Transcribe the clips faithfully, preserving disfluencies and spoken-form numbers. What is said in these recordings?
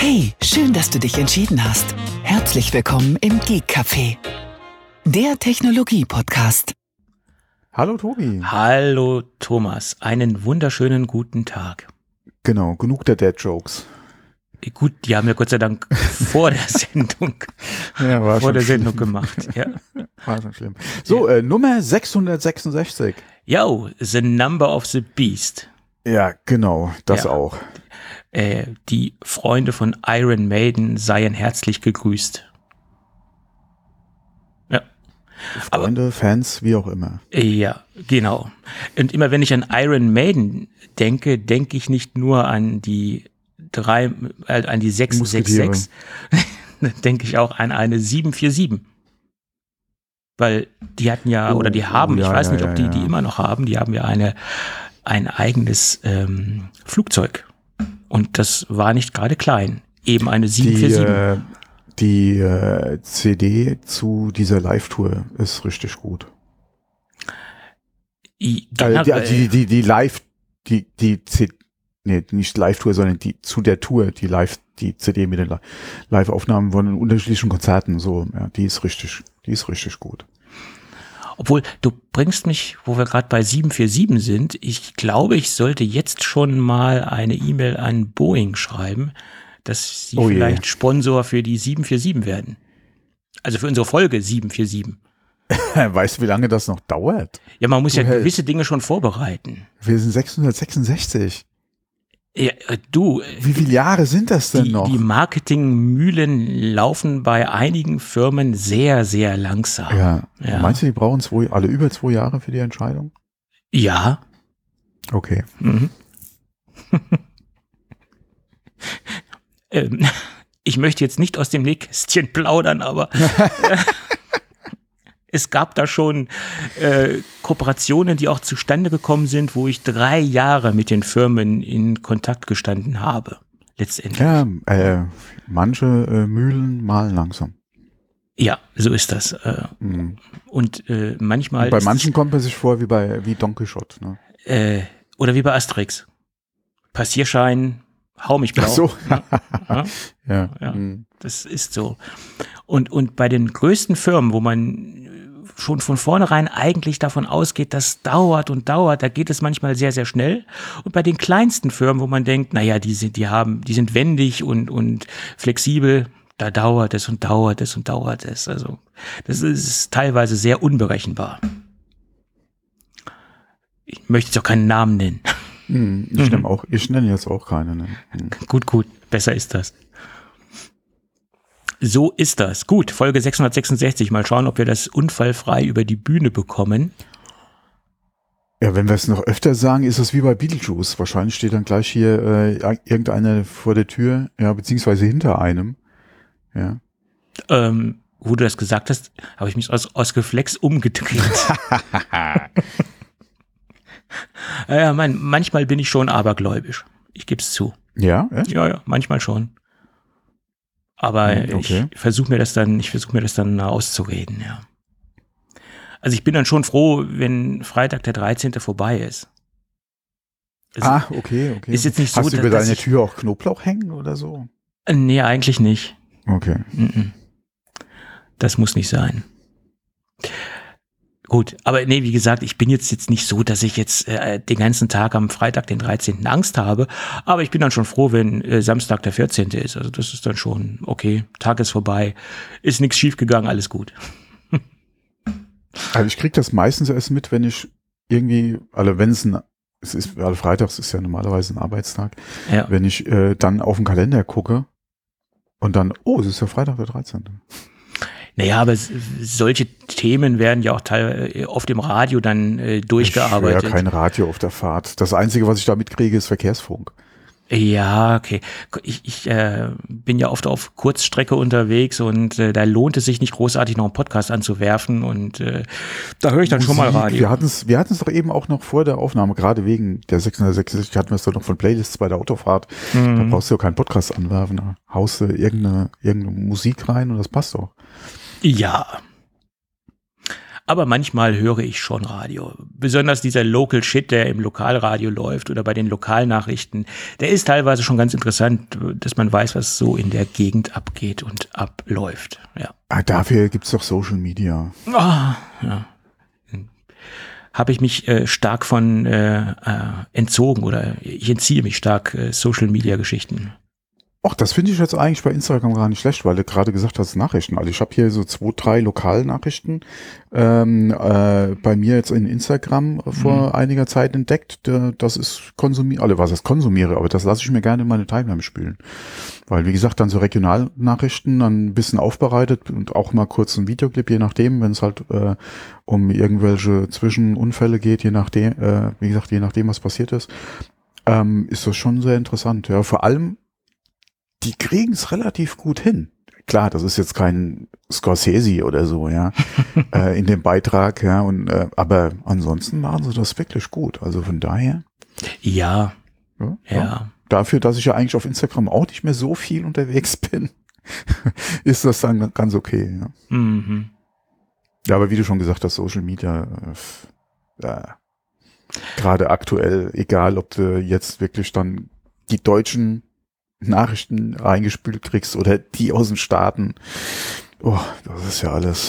Hey, schön, dass du dich entschieden hast. Herzlich willkommen im Geek Café, der Technologie-Podcast. Hallo Tobi. Hallo Thomas, einen wunderschönen guten Tag. Genau, genug der Dad-Jokes. Gut, die haben wir Gott sei Dank vor der Sendung, ja, war vor der schlimm. Sendung gemacht. Ja. War schon schlimm. So, ja. äh, Nummer sechshundertsechsundsechzig. Yo, The Number of the Beast. Ja, genau, das ja. auch. Äh, die Freunde von Iron Maiden seien herzlich gegrüßt. Ja. Freunde, Aber, Fans, wie auch immer. Ja, genau. Und immer wenn ich an Iron Maiden denke, denke ich nicht nur an die drei, äh, an die sechs sechs sechs, dann denke ich auch an eine sieben vier sieben. Weil die hatten ja, oh, oder die haben, oh, ja, ich weiß ja, nicht, ob ja, die ja. die immer noch haben, die haben ja eine, ein eigenes ähm, Flugzeug. Und das war nicht gerade klein. Eben eine sieben vier sieben. Die, äh, die äh, C D zu dieser Live-Tour ist richtig gut. I, also die, die, die, die Live, die, die C D, nee, nicht Live-Tour, sondern die zu der Tour, die Live, die C D mit den Live-Aufnahmen von unterschiedlichen Konzerten, so, ja, die ist richtig, die ist richtig gut. Obwohl, du bringst mich, wo wir gerade bei sieben vier sieben sind, ich glaube, ich sollte jetzt schon mal eine E-Mail an Boeing schreiben, dass sie oh vielleicht je. Sponsor für die sieben vier sieben werden. Also für unsere Folge sieben vier sieben. Weißt du, wie lange das noch dauert? Ja, man muss du ja hältst. gewisse Dinge schon vorbereiten. Wir sind sechshundertsechsundsechzig. Ja, du. Wie viele Jahre sind das denn die, noch? Die Marketingmühlen laufen bei einigen Firmen sehr, sehr langsam. Ja. ja. Meinst du, die brauchen zwei, alle über zwei Jahre für die Entscheidung? Ja. Okay. Mhm. ähm, ich möchte jetzt nicht aus dem Nähkästchen plaudern, aber es gab da schon äh, Kooperationen, die auch zustande gekommen sind, wo ich drei Jahre mit den Firmen in Kontakt gestanden habe, letztendlich. Ja, äh, manche äh, Mühlen malen langsam. Ja, so ist das. Äh, mhm. Und äh, manchmal. Und bei manchen kommt man sich vor wie bei wie Don Quixote. Ne? Äh, oder wie bei Asterix. Passierschein, hau mich blau. Ach so. ja, ja. ja Mhm. Das ist so. Und, und bei den größten Firmen, wo man schon von vornherein eigentlich davon ausgeht, das dauert und dauert, da geht es manchmal sehr, sehr schnell. Und bei den kleinsten Firmen, wo man denkt, naja, die sind, die haben, die sind wendig und, und flexibel, da dauert es und dauert es und dauert es. Also, das ist teilweise sehr unberechenbar. Ich möchte jetzt auch keinen Namen nennen. Hm, ich nenne auch, ich nenne jetzt auch keine. Ne? Hm. Gut, gut, besser ist das. So ist das. Gut, Folge sechshundertsechsundsechzig. Mal schauen, ob wir das unfallfrei über die Bühne bekommen. Ja, wenn wir es noch öfter sagen, ist es wie bei Beetlejuice. Wahrscheinlich steht dann gleich hier äh, irgendeiner vor der Tür, ja, beziehungsweise hinter einem. Ja. Ähm, wo du das gesagt hast, habe ich mich aus, aus Reflex umgedreht. ja, man, manchmal bin ich schon abergläubisch. Ich gebe es zu. Ja, echt? Ja, ja, manchmal schon. Aber okay. ich versuche mir das dann, ich versuche mir das dann auszureden, ja. Also ich bin dann schon froh, wenn Freitag der dreizehnte vorbei ist. Also ah, okay, okay. Ist jetzt nicht so, Hast du über deine ich, Tür auch Knoblauch hängen oder so? Nee, eigentlich nicht. Okay. Das muss nicht sein. Gut, aber nee, wie gesagt, ich bin jetzt jetzt nicht so, dass ich jetzt äh, den ganzen Tag am Freitag, den dreizehnten Angst habe, aber ich bin dann schon froh, wenn äh, Samstag der vierzehnte ist. Also das ist dann schon okay, Tag ist vorbei, ist nichts schiefgegangen, alles gut. Also ich kriege das meistens erst mit, wenn ich irgendwie, also wenn es ein, es ist, also freitags ist ja normalerweise ein Arbeitstag, ja. Wenn ich äh, dann auf den Kalender gucke und dann, oh, es ist ja Freitag der dreizehnte. Naja, aber solche Themen werden ja auch teil, oft im Radio dann äh, durchgearbeitet. Ich höre ja kein Radio auf der Fahrt. Das Einzige, was ich da mitkriege, ist Verkehrsfunk. Ja, okay. Ich, ich äh, bin ja oft auf Kurzstrecke unterwegs und äh, da lohnt es sich nicht großartig noch einen Podcast anzuwerfen und äh, da höre ich dann Musik, schon mal Radio. Wir hatten es wir hatten es doch eben auch noch vor der Aufnahme, gerade wegen der sechshundertsechsundsechzig hatten wir es doch noch von Playlists bei der Autofahrt. Mhm. Da brauchst du ja keinen Podcast anwerfen. Da haust du irgendeine, irgendeine Musik rein und das passt doch. Ja. Aber manchmal höre ich schon Radio. Besonders dieser Local Shit, der im Lokalradio läuft oder bei den Lokalnachrichten, der ist teilweise schon ganz interessant, dass man weiß, was so in der Gegend abgeht und abläuft. Ja. Ah, dafür gibt's doch Social Media. Ah, ja. Habe ich mich äh, stark von äh, äh, entzogen oder ich entziehe mich stark äh, Social Media Geschichten. Ach, das finde ich jetzt eigentlich bei Instagram gar nicht schlecht, weil du gerade gesagt hast, Nachrichten. Also ich habe hier so zwei, drei Lokalnachrichten ähm, äh, bei mir jetzt in Instagram vor mhm. einiger Zeit entdeckt. Das ist konsumiere, also was heißt konsumiere, aber das lasse ich mir gerne in meine Timeline spielen. Weil, wie gesagt, dann so Regionalnachrichten, dann ein bisschen aufbereitet und auch mal kurz ein Videoclip, je nachdem, wenn es halt äh, um irgendwelche Zwischenunfälle geht, je nachdem, äh, wie gesagt, je nachdem, was passiert ist, ähm, ist das schon sehr interessant. Ja, vor allem die kriegen es relativ gut hin. Klar, das ist jetzt kein Scorsese oder so, ja, äh, in dem Beitrag, ja, und äh, aber ansonsten machen sie das wirklich gut. Also von daher. Ja. Ja. ja. ja. Dafür, dass ich ja eigentlich auf Instagram auch nicht mehr so viel unterwegs bin, ist das dann ganz okay. Ja. Mhm. Ja, aber wie du schon gesagt hast, Social Media, äh, äh, gerade aktuell, egal ob du jetzt wirklich dann die deutschen Nachrichten reingespült kriegst oder die aus den Staaten. Oh, das ist ja alles.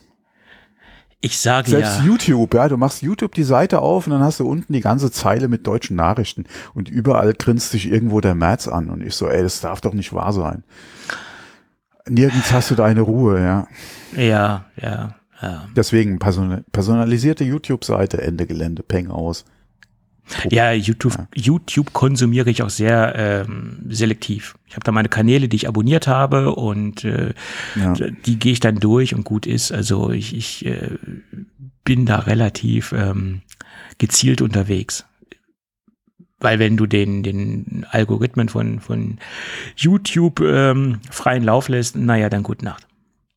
Ich sage Selbst ja. YouTube, ja, du machst YouTube die Seite auf und dann hast du unten die ganze Zeile mit deutschen Nachrichten und überall grinst sich irgendwo der Merz an und ich so, ey, das darf doch nicht wahr sein. Nirgends hast du deine Ruhe, ja. Ja, ja, ja. Deswegen person- personalisierte YouTube-Seite, Ende Gelände, Peng aus. Ja, YouTube, ja. YouTube konsumiere ich auch sehr ähm, selektiv. Ich habe da meine Kanäle, die ich abonniert habe und äh, ja. die gehe ich dann durch und gut ist. Also ich, ich äh, bin da relativ ähm, gezielt unterwegs. Weil wenn du den, den Algorithmen von, von YouTube ähm, freien Lauf lässt, naja, dann gute Nacht.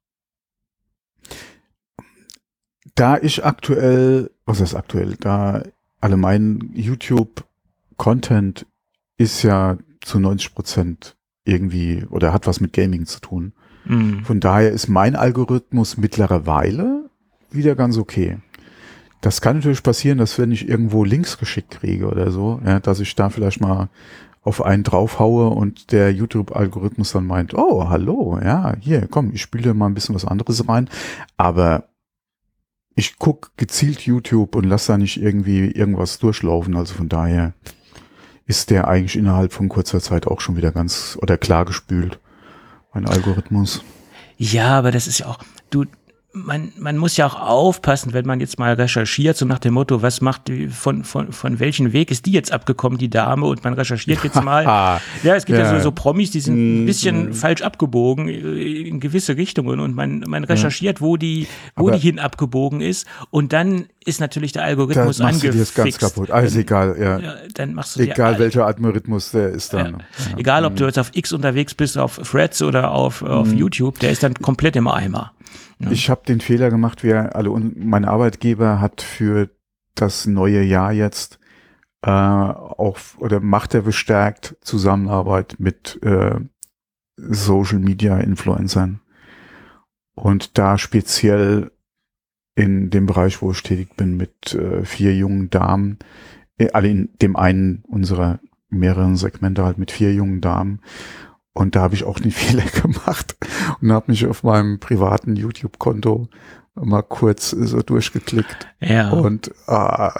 Da ich aktuell, was ist aktuell, da alle mein YouTube-Content ist ja zu neunzig Prozent irgendwie oder hat was mit Gaming zu tun. Mhm. Von daher ist mein Algorithmus mittlerweile wieder ganz okay. Das kann natürlich passieren, dass wenn ich irgendwo Links geschickt kriege oder so, ja, dass ich da vielleicht mal auf einen draufhaue und der YouTube-Algorithmus dann meint, oh, hallo, ja, hier, komm, ich spiele mal ein bisschen was anderes rein. Aber ich gucke gezielt YouTube und lasse da nicht irgendwie irgendwas durchlaufen. Also von daher ist der eigentlich innerhalb von kurzer Zeit auch schon wieder ganz oder klar gespült, mein Algorithmus. Ja, aber das ist ja auch, du, man, man muss ja auch aufpassen, wenn man jetzt mal recherchiert, so nach dem Motto, was macht die, von, von, von welchem Weg ist die jetzt abgekommen, die Dame, und man recherchiert jetzt mal. Ja, es gibt ja, ja so, so Promis, die sind ein bisschen mm. falsch abgebogen in gewisse Richtungen und man, man recherchiert, wo die, wo aber die hin abgebogen ist und dann ist natürlich der Algorithmus da machst angefixt. Du dir das ganz kaputt. Also dann, egal, ja. ja. Dann machst du egal dir, welcher Algorithmus der ist dann. Ja. Ja. Egal, ob du jetzt auf X unterwegs bist, auf Threads oder auf, auf mm. YouTube, der ist dann komplett im Eimer. Ja. Ich habe den Fehler gemacht, wie alle, mein Arbeitgeber hat für das neue Jahr jetzt äh, auch oder macht er bestärkt Zusammenarbeit mit äh, Social Media Influencern und da speziell in dem Bereich, wo ich tätig bin, mit äh, vier jungen Damen, äh, alle in dem einen unserer mehreren Segmente halt mit vier jungen Damen. Und da habe ich auch den Fehler gemacht und habe mich auf meinem privaten YouTube-Konto mal kurz so durchgeklickt. Ja. Und äh,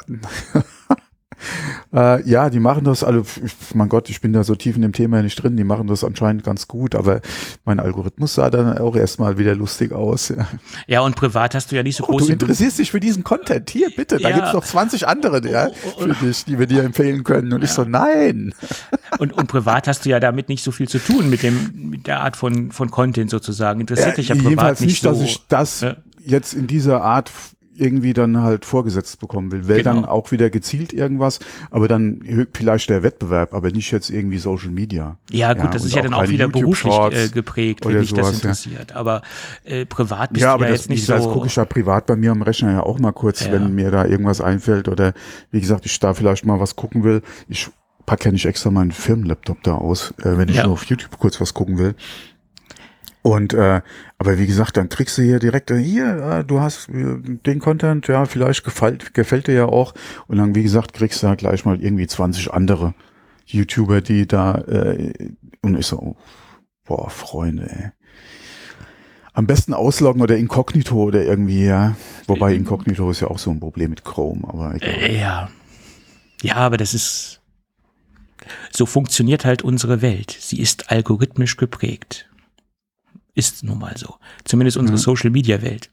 äh, ja, die machen das alle, mein Gott, ich bin da so tief in dem Thema nicht drin, die machen das anscheinend ganz gut, aber mein Algorithmus sah dann auch erstmal wieder lustig aus. Ja, ja, und privat hast du ja nicht so oh, große... Du interessierst dich für diesen Content, hier bitte, da ja. gibt's noch zwanzig andere ja, für dich, die wir dir empfehlen können. Und ja. ich so, nein. Und, und privat hast du ja damit nicht so viel zu tun mit dem mit der Art von, von Content sozusagen. Interessiert ja, dich ja privat nicht, nicht so. Dass ich das ja. jetzt in dieser Art irgendwie dann halt vorgesetzt bekommen will. Wäre genau. dann auch wieder gezielt irgendwas, aber dann vielleicht der Wettbewerb, aber nicht jetzt irgendwie Social Media. Ja gut, ja, das ist ja dann auch wieder beruflich äh, geprägt, wenn dich das interessiert. Ja. Aber äh, privat bist ja, du aber ja das, jetzt nicht das so... Das gucke ich ja privat bei mir am Rechner ja auch mal kurz, ja. wenn mir da irgendwas einfällt oder wie gesagt, ich da vielleicht mal was gucken will. Ich packe ja nicht extra meinen Firmenlaptop da aus, äh, wenn ich ja. nur auf YouTube kurz was gucken will. Und äh, aber wie gesagt, dann kriegst du hier direkt, äh, hier, äh, du hast äh, den Content, ja, vielleicht gefällt, gefällt dir ja auch. Und dann, wie gesagt, kriegst du da gleich mal irgendwie zwanzig andere YouTuber, die da äh, und ich so, oh, boah, Freunde, ey. Am besten ausloggen oder Inkognito oder irgendwie, ja. Wobei Inkognito ist ja auch so ein Problem mit Chrome, aber egal. Äh, ja. Ja, aber das ist, so funktioniert halt unsere Welt. Sie ist algorithmisch geprägt. Ist nun mal so. Zumindest unsere ja. Social-Media-Welt.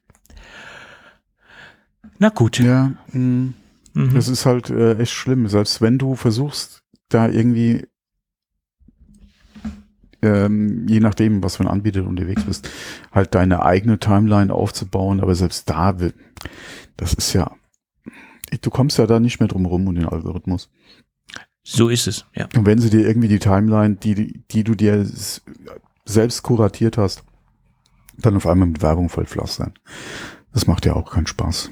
Na gut. Ja, mh, mhm. Das ist halt äh, echt schlimm. Selbst wenn du versuchst, da irgendwie ähm, je nachdem, was für ein Anbieter unterwegs bist, halt deine eigene Timeline aufzubauen, aber selbst da wird, das ist ja, du kommst ja da nicht mehr drum rum um den Algorithmus. So ist es, ja. Und wenn sie dir irgendwie die Timeline, die, die du dir selbst kuratiert hast, dann auf einmal mit Werbung vollpflastern. Das macht ja auch keinen Spaß.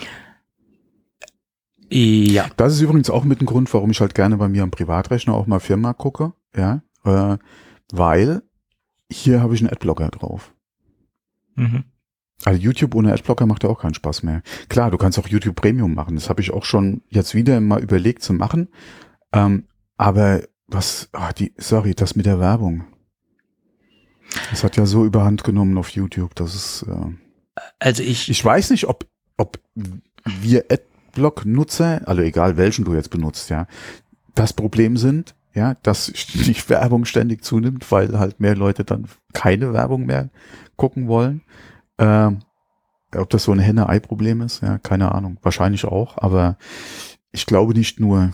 Ja. Das ist übrigens auch mit ein Grund, warum ich halt gerne bei mir am Privatrechner auch mal Firma gucke, ja, äh, weil hier habe ich einen Adblocker drauf. Mhm. Also YouTube ohne Adblocker macht ja auch keinen Spaß mehr. Klar, du kannst auch YouTube Premium machen. Das habe ich auch schon jetzt wieder mal überlegt zu machen. Ähm, aber was, ach, die, sorry, das mit der Werbung. Das hat ja so überhand genommen auf YouTube. Das ist, äh, also ich, ich weiß nicht, ob, ob wir Adblock-Nutzer, also egal welchen du jetzt benutzt, ja, das Problem sind, ja, dass die Werbung ständig zunimmt, weil halt mehr Leute dann keine Werbung mehr gucken wollen. Ähm, ob das so ein Henne-Ei-Problem ist, ja, keine Ahnung. Wahrscheinlich auch, aber ich glaube nicht nur.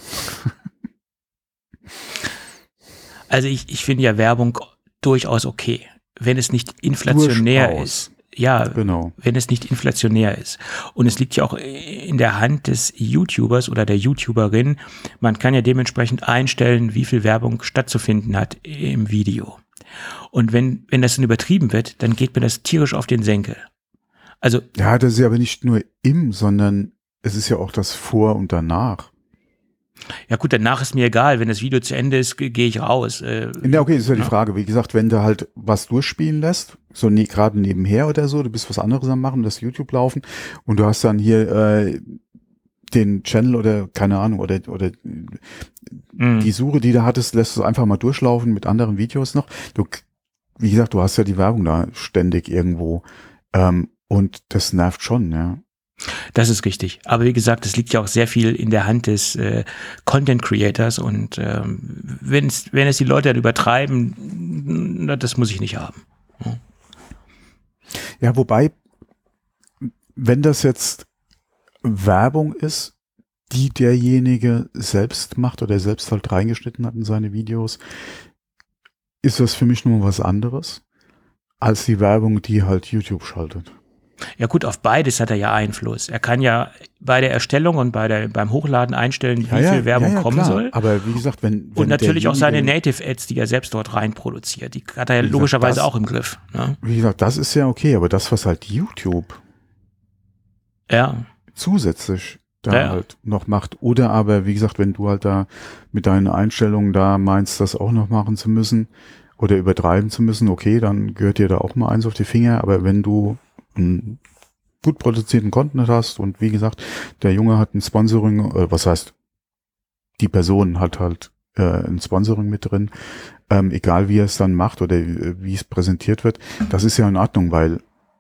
Also ich, ich finde ja Werbung durchaus okay, wenn es nicht inflationär Durchaus. ist. Ja, genau. Wenn es nicht inflationär ist. Und es liegt ja auch in der Hand des YouTubers oder der YouTuberin. Man kann ja dementsprechend einstellen, wie viel Werbung stattzufinden hat im Video. Und wenn, wenn das dann übertrieben wird, dann geht mir das tierisch auf den Senkel. Also. Ja, das ist ja aber nicht nur im, sondern es ist ja auch das Vor und Danach. Ja gut, danach ist mir egal, wenn das Video zu Ende ist, gehe ich raus. Äh, ja, okay, das ist ja, ja die ja. Frage. Wie gesagt, wenn du halt was durchspielen lässt, so nie, gerade nebenher oder so, du bist was anderes am machen, das YouTube laufen und du hast dann hier äh, den Channel oder keine Ahnung oder oder mhm. die Suche, die du hattest, lässt du einfach mal durchlaufen mit anderen Videos noch. Du, wie gesagt, du hast ja die Werbung da ständig irgendwo ähm, und das nervt schon, ja. Das ist richtig. Aber wie gesagt, es liegt ja auch sehr viel in der Hand des äh, Content Creators und ähm, wenn's, wenn es die Leute dann übertreiben, na, das muss ich nicht haben. Ja. Ja, wobei, wenn das jetzt Werbung ist, die derjenige selbst macht oder selbst halt reingeschnitten hat in seine Videos, ist das für mich nur was anderes als die Werbung, die halt YouTube schaltet. Ja gut, auf beides hat er ja Einfluss. Er kann ja bei der Erstellung und bei der, beim Hochladen einstellen, wie ja, viel Werbung ja, ja, kommen klar. soll. Aber wie gesagt, wenn, wenn und natürlich auch seine Native-Ads, die er selbst dort rein produziert, die hat er ja logischerweise gesagt, das, auch im Griff. Ne? Wie gesagt, das ist ja okay, aber das, was halt YouTube ja. zusätzlich da ja, ja. halt noch macht, oder aber, wie gesagt, wenn du halt da mit deinen Einstellungen da meinst, das auch noch machen zu müssen oder übertreiben zu müssen, okay, dann gehört dir da auch mal eins auf die Finger, aber wenn du einen gut produzierten Content hast und wie gesagt, der Junge hat ein Sponsoring, äh, was heißt, die Person hat halt äh, ein Sponsoring mit drin, ähm, egal wie er es dann macht oder wie, wie es präsentiert wird, das ist ja in Ordnung, weil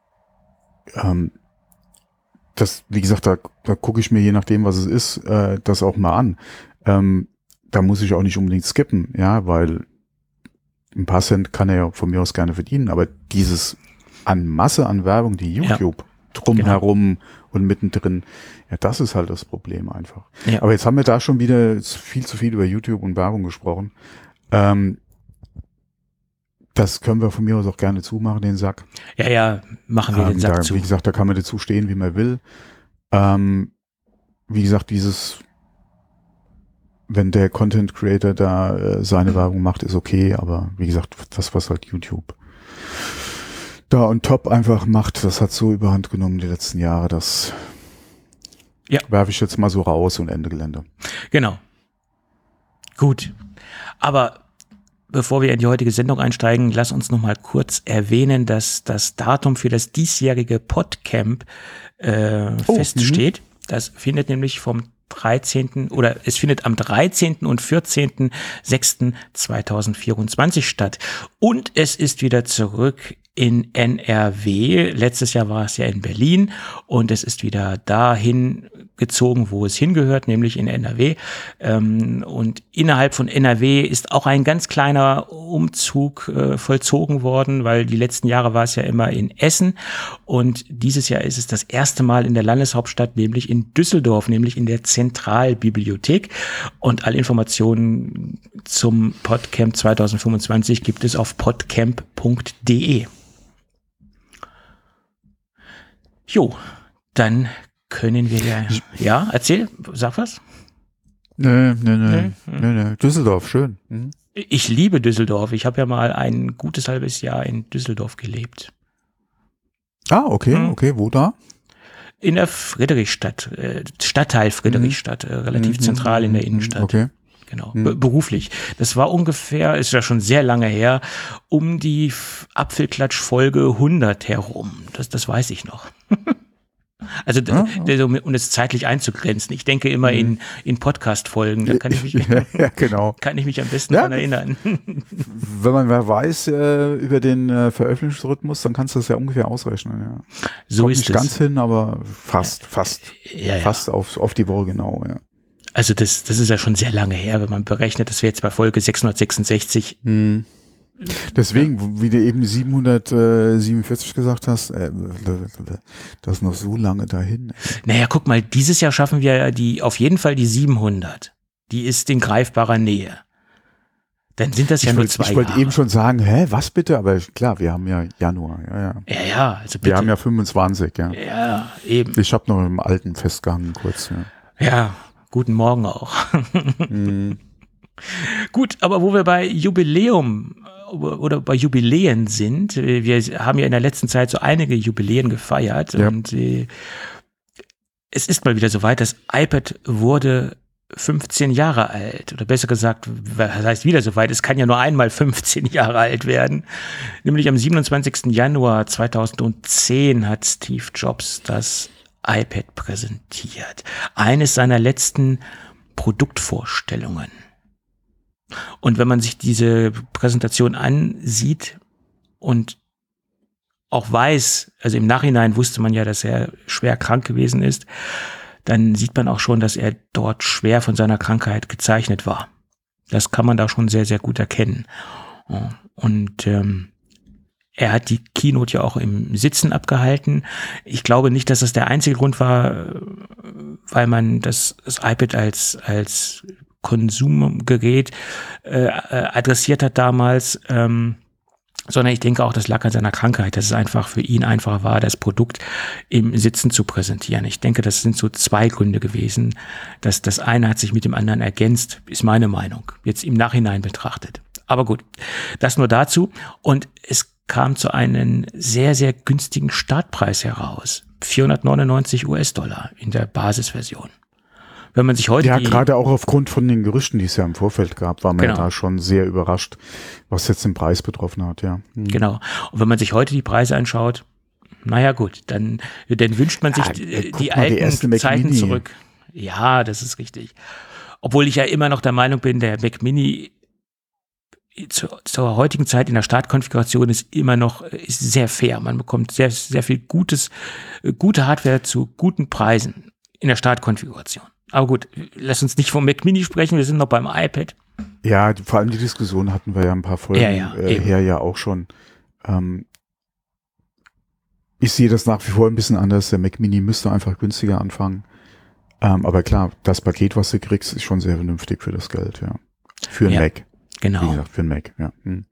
ähm, das, wie gesagt, da, da gucke ich mir je nachdem, was es ist, äh, das auch mal an. Ähm, da muss ich auch nicht unbedingt skippen, ja, weil ein paar Cent kann er ja von mir aus gerne verdienen, aber dieses an Masse an Werbung, die YouTube ja, drumherum genau. und mittendrin, ja, das ist halt das Problem einfach. Ja. Aber jetzt haben wir da schon wieder viel zu viel über YouTube und Werbung gesprochen. Ähm, das können wir von mir aus auch gerne zumachen, den Sack. Ja, ja, machen wir ähm, den Sack da, zu. Wie gesagt, da kann man dazu stehen, wie man will. Ähm, wie gesagt, dieses, wenn der Content Creator da äh, seine Werbung macht, ist okay, aber wie gesagt, das, was halt YouTube da on top einfach macht, das hat so überhand genommen die letzten Jahre, das ja. werfe ich jetzt mal so raus und Ende Gelände. Genau. Gut. Aber bevor wir in die heutige Sendung einsteigen, lass uns noch mal kurz erwähnen, dass das Datum für das diesjährige Podcamp äh, oh, feststeht. M- das findet nämlich vom dreizehnten oder es findet am dreizehnten und vierzehnten sechsten zweitausendvierundzwanzig statt. Und es ist wieder zurück in N R W. Letztes Jahr war es ja in Berlin und es ist wieder dahin gezogen, wo es hingehört, nämlich in N R W. Und innerhalb von N R W ist auch ein ganz kleiner Umzug äh, vollzogen worden, weil die letzten Jahre war es ja immer in Essen und dieses Jahr ist es das erste Mal in der Landeshauptstadt, nämlich in Düsseldorf, nämlich in der Zentralbibliothek. Und alle Informationen zum Podcamp zweitausendfünfundzwanzig gibt es auf podcamp punkt de. Jo, dann können wir ja, ja, erzähl, sag was. Nö, nö, nö, nö, nö. Düsseldorf, schön. Mhm. Ich liebe Düsseldorf. Ich habe ja mal ein gutes halbes Jahr in Düsseldorf gelebt. Ah, okay, mhm. okay, wo da? In der Friedrichstadt, äh, Stadtteil Friedrichstadt, mhm. äh, relativ mhm. zentral in der Innenstadt. Okay. Genau, mhm. Be- beruflich. Das war ungefähr, ist ja schon sehr lange her, um die Apfelklatsch-Folge hundert herum. Das, das weiß ich noch. Also, ja, ja. um es zeitlich einzugrenzen. Ich denke immer mhm. in, in Podcast-Folgen, da kann ich mich, ja, ja, genau. kann ich mich am besten ja, daran erinnern. Wenn man mehr weiß äh, über den äh, Veröffentlichungsrhythmus, dann kannst du das ja ungefähr ausrechnen. Ja. So Kommt ist nicht es. ganz hin, aber fast, fast, ja, ja. fast auf, auf die Woche genau, ja. Also das, das ist ja schon sehr lange her, wenn man berechnet, dass wir jetzt bei Folge sechshundertsechsundsechzig. Hm. Deswegen, ja. wie du eben siebenhundertsiebenundvierzig gesagt hast, äh, das ist noch so lange dahin. Naja, guck mal, dieses Jahr schaffen wir ja die, auf jeden Fall die siebenhundert. Die ist in greifbarer Nähe. Dann sind das ja ich nur wollt, zwei Ich wollte Jahre. eben schon sagen, hä, was bitte? Aber klar, wir haben ja Januar, ja, ja. Ja, ja, also bitte. Wir haben ja fünfundzwanzig, ja. Ja, eben. Ich habe noch im Alten festgehangen kurz, ja. Ja. Guten Morgen auch. mhm. Gut, aber wo wir bei Jubiläum oder bei Jubiläen sind, wir haben ja in der letzten Zeit so einige Jubiläen gefeiert ja. und äh, es ist mal wieder soweit, das iPad wurde fünfzehn Jahre alt oder besser gesagt, was heißt wieder soweit, es kann ja nur einmal fünfzehn Jahre alt werden, nämlich am siebenundzwanzigsten Januar zweitausendzehn hat Steve Jobs das iPad präsentiert. Eines seiner letzten Produktvorstellungen. Und wenn man sich diese Präsentation ansieht und auch weiß, also im Nachhinein wusste man ja, dass er schwer krank gewesen ist, dann sieht man auch schon, dass er dort schwer von seiner Krankheit gezeichnet war. Das kann man da schon sehr, sehr gut erkennen. Und ähm, er hat die Keynote ja auch im Sitzen abgehalten. Ich glaube nicht, dass das der einzige Grund war, weil man das, das iPad als, als Konsumgerät äh, adressiert hat damals, ähm, sondern ich denke auch, das lag an seiner Krankheit, dass es einfach für ihn einfacher war, das Produkt im Sitzen zu präsentieren. Ich denke, das sind so zwei Gründe gewesen. Dass das eine hat sich mit dem anderen ergänzt, ist meine Meinung, jetzt im Nachhinein betrachtet. Aber gut, das nur dazu. Und es kam zu einem sehr, sehr günstigen Startpreis heraus. vierhundertneunundneunzig US-Dollar in der Basisversion. Wenn man sich heute ja, die, gerade auch aufgrund von den Gerüchten, die es ja im Vorfeld gab, war man genau. da schon sehr überrascht, was jetzt den Preis betroffen hat, ja. Hm. Genau. Und wenn man sich heute die Preise anschaut, naja gut, dann, dann wünscht man sich ja, die, die alten die Zeiten Mini. zurück. Ja, das ist richtig. Obwohl ich ja immer noch der Meinung bin, der Mac Mini zur, zur heutigen Zeit in der Startkonfiguration ist immer noch ist sehr fair. Man bekommt sehr, sehr viel gutes, gute Hardware zu guten Preisen in der Startkonfiguration. Aber gut, lass uns nicht vom Mac Mini sprechen, wir sind noch beim iPad. Ja, vor allem die Diskussion hatten wir ja ein paar Folgen ja, ja, äh, her ja auch schon. Ähm, ich sehe das nach wie vor ein bisschen anders. Der Mac Mini müsste einfach günstiger anfangen. Ähm, aber klar, das Paket, was du kriegst, ist schon sehr vernünftig für das Geld, ja. Für ein ja, Mac. Genau. Wie gesagt, für ein Mac, ja. Hm.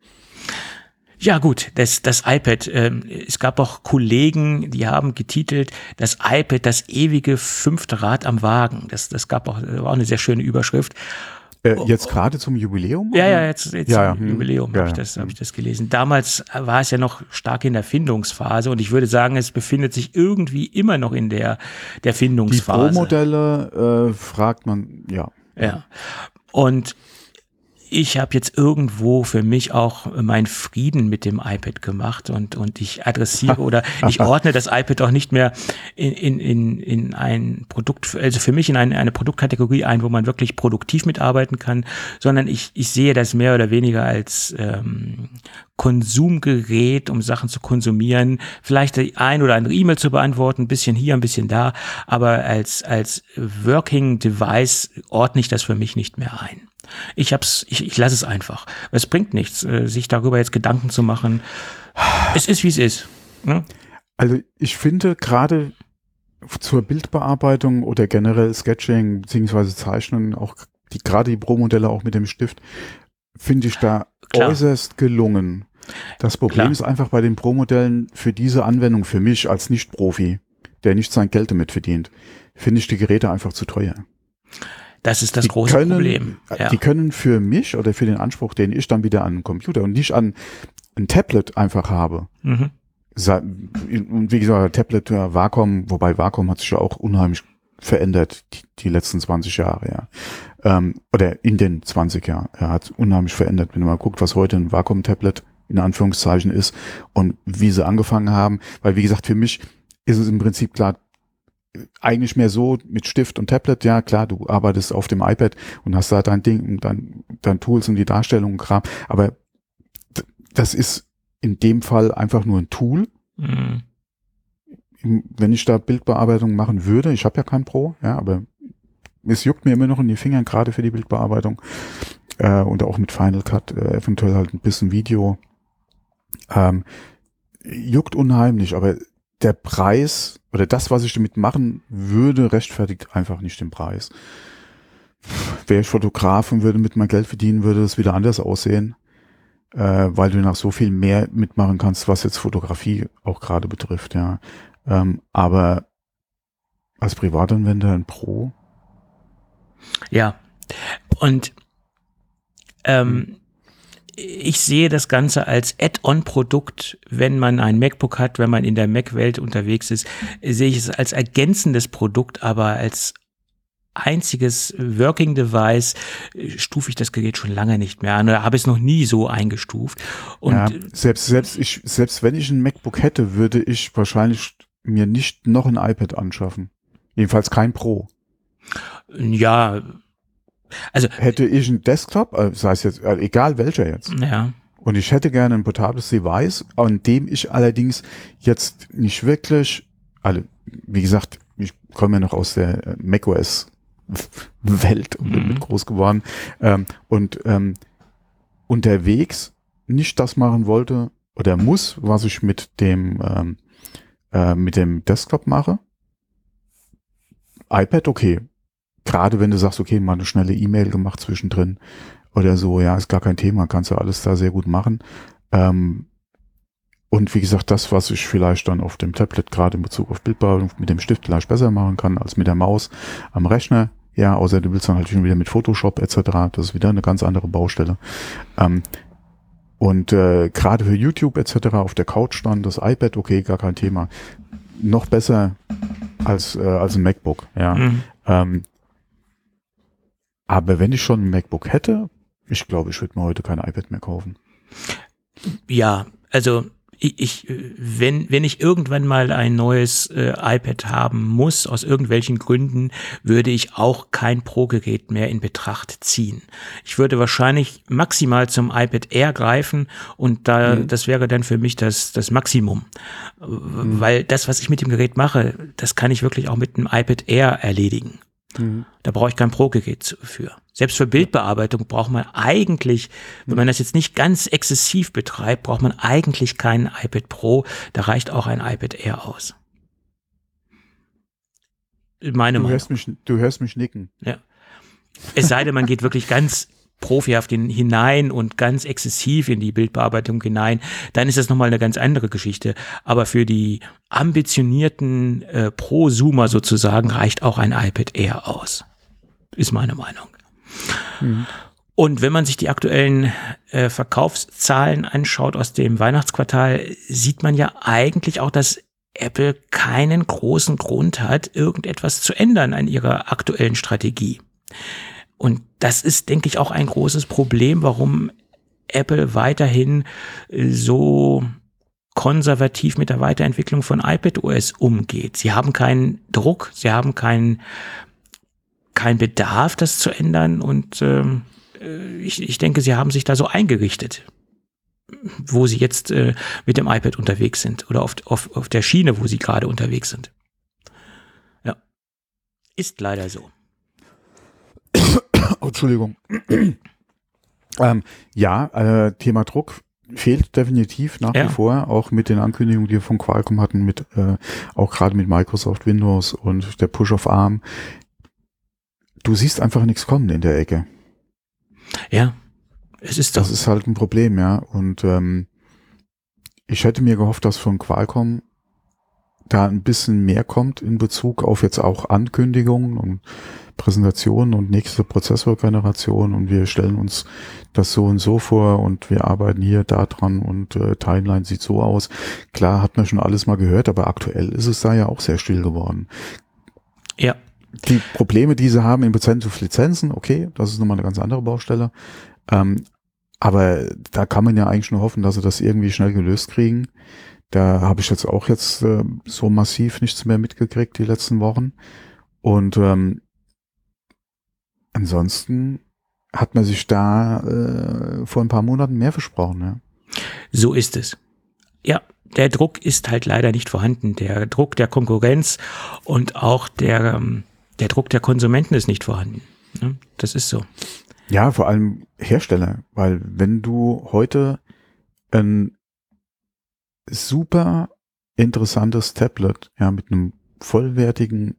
Ja gut, das, das iPad, ähm, es gab auch Kollegen, die haben getitelt, das iPad, das ewige fünfte Rad am Wagen. Das, das gab auch, war auch eine sehr schöne Überschrift. Äh, jetzt gerade zum Jubiläum? Ja, ja, jetzt, jetzt ja, zum ja. Jubiläum ja, habe ich, das, hab ich das gelesen. Damals war es ja noch stark in der Findungsphase und ich würde sagen, es befindet sich irgendwie immer noch in der, der Findungsphase. Die Pro-Modelle äh, fragt man, ja. Ja, und ich habe jetzt irgendwo für mich auch meinen Frieden mit dem iPad gemacht und und ich adressiere oder ich ordne das iPad auch nicht mehr in in in in ein Produkt, also für mich in eine eine Produktkategorie ein, wo man wirklich produktiv mitarbeiten kann, sondern ich ich sehe das mehr oder weniger als ähm, Konsumgerät, um Sachen zu konsumieren, vielleicht die ein oder andere E-Mail zu beantworten, ein bisschen hier, ein bisschen da, aber als als Working Device ordne ich das für mich nicht mehr ein. Ich hab's, ich, ich lasse es einfach. Es bringt nichts, sich darüber jetzt Gedanken zu machen. Es ist, wie es ist. Ne? Also ich finde gerade zur Bildbearbeitung oder generell Sketching beziehungsweise Zeichnen, auch die gerade die Pro-Modelle auch mit dem Stift, finde ich da Klar. äußerst gelungen. Das Problem Klar. ist einfach bei den Pro-Modellen für diese Anwendung, für mich als Nicht-Profi, der nicht sein Geld damit verdient, finde ich die Geräte einfach zu teuer. Das ist das die große können, Problem. Ja. Die können für mich oder für den Anspruch, den ich dann wieder an einen Computer und nicht an ein Tablet einfach habe. Mhm. Und wie gesagt, Tablet, ja, Wacom, wobei Wacom hat sich ja auch unheimlich verändert, die, die letzten zwanzig Jahre, ja. Ähm, oder in den zwanzig Jahren. Er hat unheimlich verändert, wenn man mal guckt, was heute ein Wacom-Tablet in Anführungszeichen ist und wie sie angefangen haben. Weil, wie gesagt, für mich ist es im Prinzip klar, eigentlich mehr so mit Stift und Tablet, ja klar, du arbeitest auf dem iPad und hast da dein Ding und dein, dein Tools und die Darstellung und Kram, aber d- das ist in dem Fall einfach nur ein Tool. Mhm. Wenn ich da Bildbearbeitung machen würde, ich habe ja kein Pro, ja, aber es juckt mir immer noch in die Finger, gerade für die Bildbearbeitung äh, und auch mit Final Cut, äh, eventuell halt ein bisschen Video, ähm, juckt unheimlich, aber der Preis oder das, was ich damit machen würde, rechtfertigt einfach nicht den Preis. Wäre ich Fotograf und würde mit meinem Geld verdienen, würde das wieder anders aussehen, äh, weil du nach so viel mehr mitmachen kannst, was jetzt Fotografie auch gerade betrifft, ja. Ähm, aber als Privatanwender ein Pro? Ja, und ähm, hm. ich sehe das Ganze als Add-on-Produkt, wenn man ein MacBook hat, wenn man in der Mac-Welt unterwegs ist, sehe ich es als ergänzendes Produkt, aber als einziges Working Device stufe ich das Gerät schon lange nicht mehr an oder habe es noch nie so eingestuft. Und ja, selbst, selbst, ich, selbst wenn ich ein MacBook hätte, würde ich wahrscheinlich mir nicht noch ein iPad anschaffen. Jedenfalls kein Pro. Ja, also hätte ich einen Desktop, sei es jetzt, egal welcher jetzt, ja. und ich hätte gerne ein portables Device, an dem ich allerdings jetzt nicht wirklich, also wie gesagt, ich komme ja noch aus der macOS-Welt und bin mhm. mit groß geworden, ähm, und ähm, unterwegs nicht das machen wollte oder muss, was ich mit dem ähm, äh, mit dem Desktop mache. iPad, okay. Gerade wenn du sagst, okay, mal eine schnelle E-Mail gemacht zwischendrin oder so, ja, ist gar kein Thema, kannst du alles da sehr gut machen. Ähm, und wie gesagt, das, was ich vielleicht dann auf dem Tablet gerade in Bezug auf Bildbearbeitung mit dem Stift vielleicht besser machen kann als mit der Maus am Rechner, ja, außer du willst dann halt schon wieder mit Photoshop et cetera, das ist wieder eine ganz andere Baustelle. Ähm, und äh, gerade für YouTube et cetera auf der Couch dann das iPad, okay, gar kein Thema. Noch besser als, äh, als ein MacBook, ja. Mhm. Ähm, Aber wenn ich schon ein MacBook hätte, ich glaube, ich würde mir heute kein iPad mehr kaufen. Ja, also ich, ich wenn wenn ich irgendwann mal ein neues äh, iPad haben muss, aus irgendwelchen Gründen, würde ich auch kein Pro-Gerät mehr in Betracht ziehen. Ich würde wahrscheinlich maximal zum iPad Air greifen und da mhm. das wäre dann für mich das das Maximum. Mhm. Weil das, was ich mit dem Gerät mache, das kann ich wirklich auch mit einem iPad Air erledigen. Mhm. Da brauche ich kein Pro-Gerät für. Selbst für Bildbearbeitung braucht man eigentlich, wenn man das jetzt nicht ganz exzessiv betreibt, braucht man eigentlich keinen iPad Pro. Da reicht auch ein iPad Air aus. Meine du hörst mich, du hörst mich nicken. Ja. Es sei denn, man geht wirklich ganz profihaft in, hinein und ganz exzessiv in die Bildbearbeitung hinein, dann ist das nochmal eine ganz andere Geschichte. Aber für die ambitionierten äh, Prosumer sozusagen reicht auch ein iPad Air aus. Ist meine Meinung. Mhm. Und wenn man sich die aktuellen äh, Verkaufszahlen anschaut aus dem Weihnachtsquartal, sieht man ja eigentlich auch, dass Apple keinen großen Grund hat, irgendetwas zu ändern an ihrer aktuellen Strategie. Und das ist, denke ich, auch ein großes Problem, warum Apple weiterhin so konservativ mit der Weiterentwicklung von iPadOS umgeht. Sie haben keinen Druck, sie haben keinen keinen Bedarf, das zu ändern, und ähm, ich, ich denke, sie haben sich da so eingerichtet, wo sie jetzt äh, mit dem iPad unterwegs sind oder auf, auf, auf der Schiene, wo sie gerade unterwegs sind. Ja, ist leider so. Oh, Entschuldigung. ähm, ja, äh, Thema Druck fehlt definitiv nach Ja. wie vor, auch mit den Ankündigungen, die wir von Qualcomm hatten, mit äh, auch gerade mit Microsoft Windows und der Push of ARM. Du siehst einfach nichts kommen in der Ecke. Ja, es ist doch. Das ist halt ein Problem, ja. Und ähm, ich hätte mir gehofft, dass von Qualcomm da ein bisschen mehr kommt in Bezug auf jetzt auch Ankündigungen und Präsentationen und nächste Prozessorgeneration, und wir stellen uns das so und so vor und wir arbeiten hier da dran und äh, Timeline sieht so aus. Klar, hat man schon alles mal gehört, aber aktuell ist es da ja auch sehr still geworden. Ja. Die Probleme, die sie haben in Bezug auf Lizenzen, okay, das ist nochmal eine ganz andere Baustelle. Ähm, aber da kann man ja eigentlich nur hoffen, dass sie das irgendwie schnell gelöst kriegen. Da habe ich jetzt auch jetzt äh, so massiv nichts mehr mitgekriegt die letzten Wochen. Und ähm, ansonsten hat man sich da äh, vor ein paar Monaten mehr versprochen. Ja. So ist es. Ja, der Druck ist halt leider nicht vorhanden. Der Druck der Konkurrenz und auch der, ähm, der Druck der Konsumenten ist nicht vorhanden. Ja, das ist so. Ja, vor allem Hersteller, weil wenn du heute ein super interessantes Tablet, ja, mit einem vollwertigen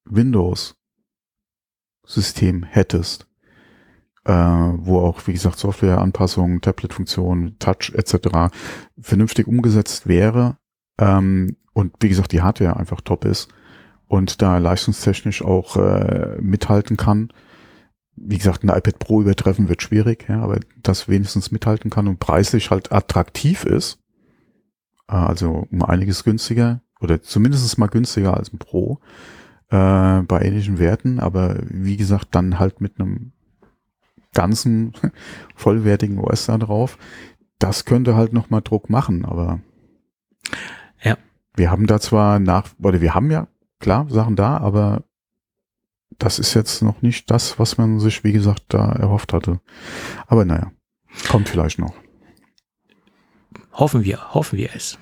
Windows-System hättest, äh, wo auch, wie gesagt, Softwareanpassungen, Tablet-Funktionen, Touch et cetera vernünftig umgesetzt wäre, ähm, und wie gesagt, die Hardware einfach top ist und da leistungstechnisch auch äh, mithalten kann. Wie gesagt, ein iPad Pro übertreffen wird schwierig, ja, aber das wenigstens mithalten kann und preislich halt attraktiv ist, also um einiges günstiger oder zumindest mal günstiger als ein Pro äh, bei ähnlichen Werten, aber wie gesagt, dann halt mit einem ganzen vollwertigen O S da drauf. Das könnte halt nochmal Druck machen, aber ja. Wir haben da zwar nach, oder wir haben ja, klar, Sachen da, aber das ist jetzt noch nicht das, was man sich, wie gesagt, da erhofft hatte. Aber naja, kommt vielleicht noch. Hoffen wir, hoffen wir es.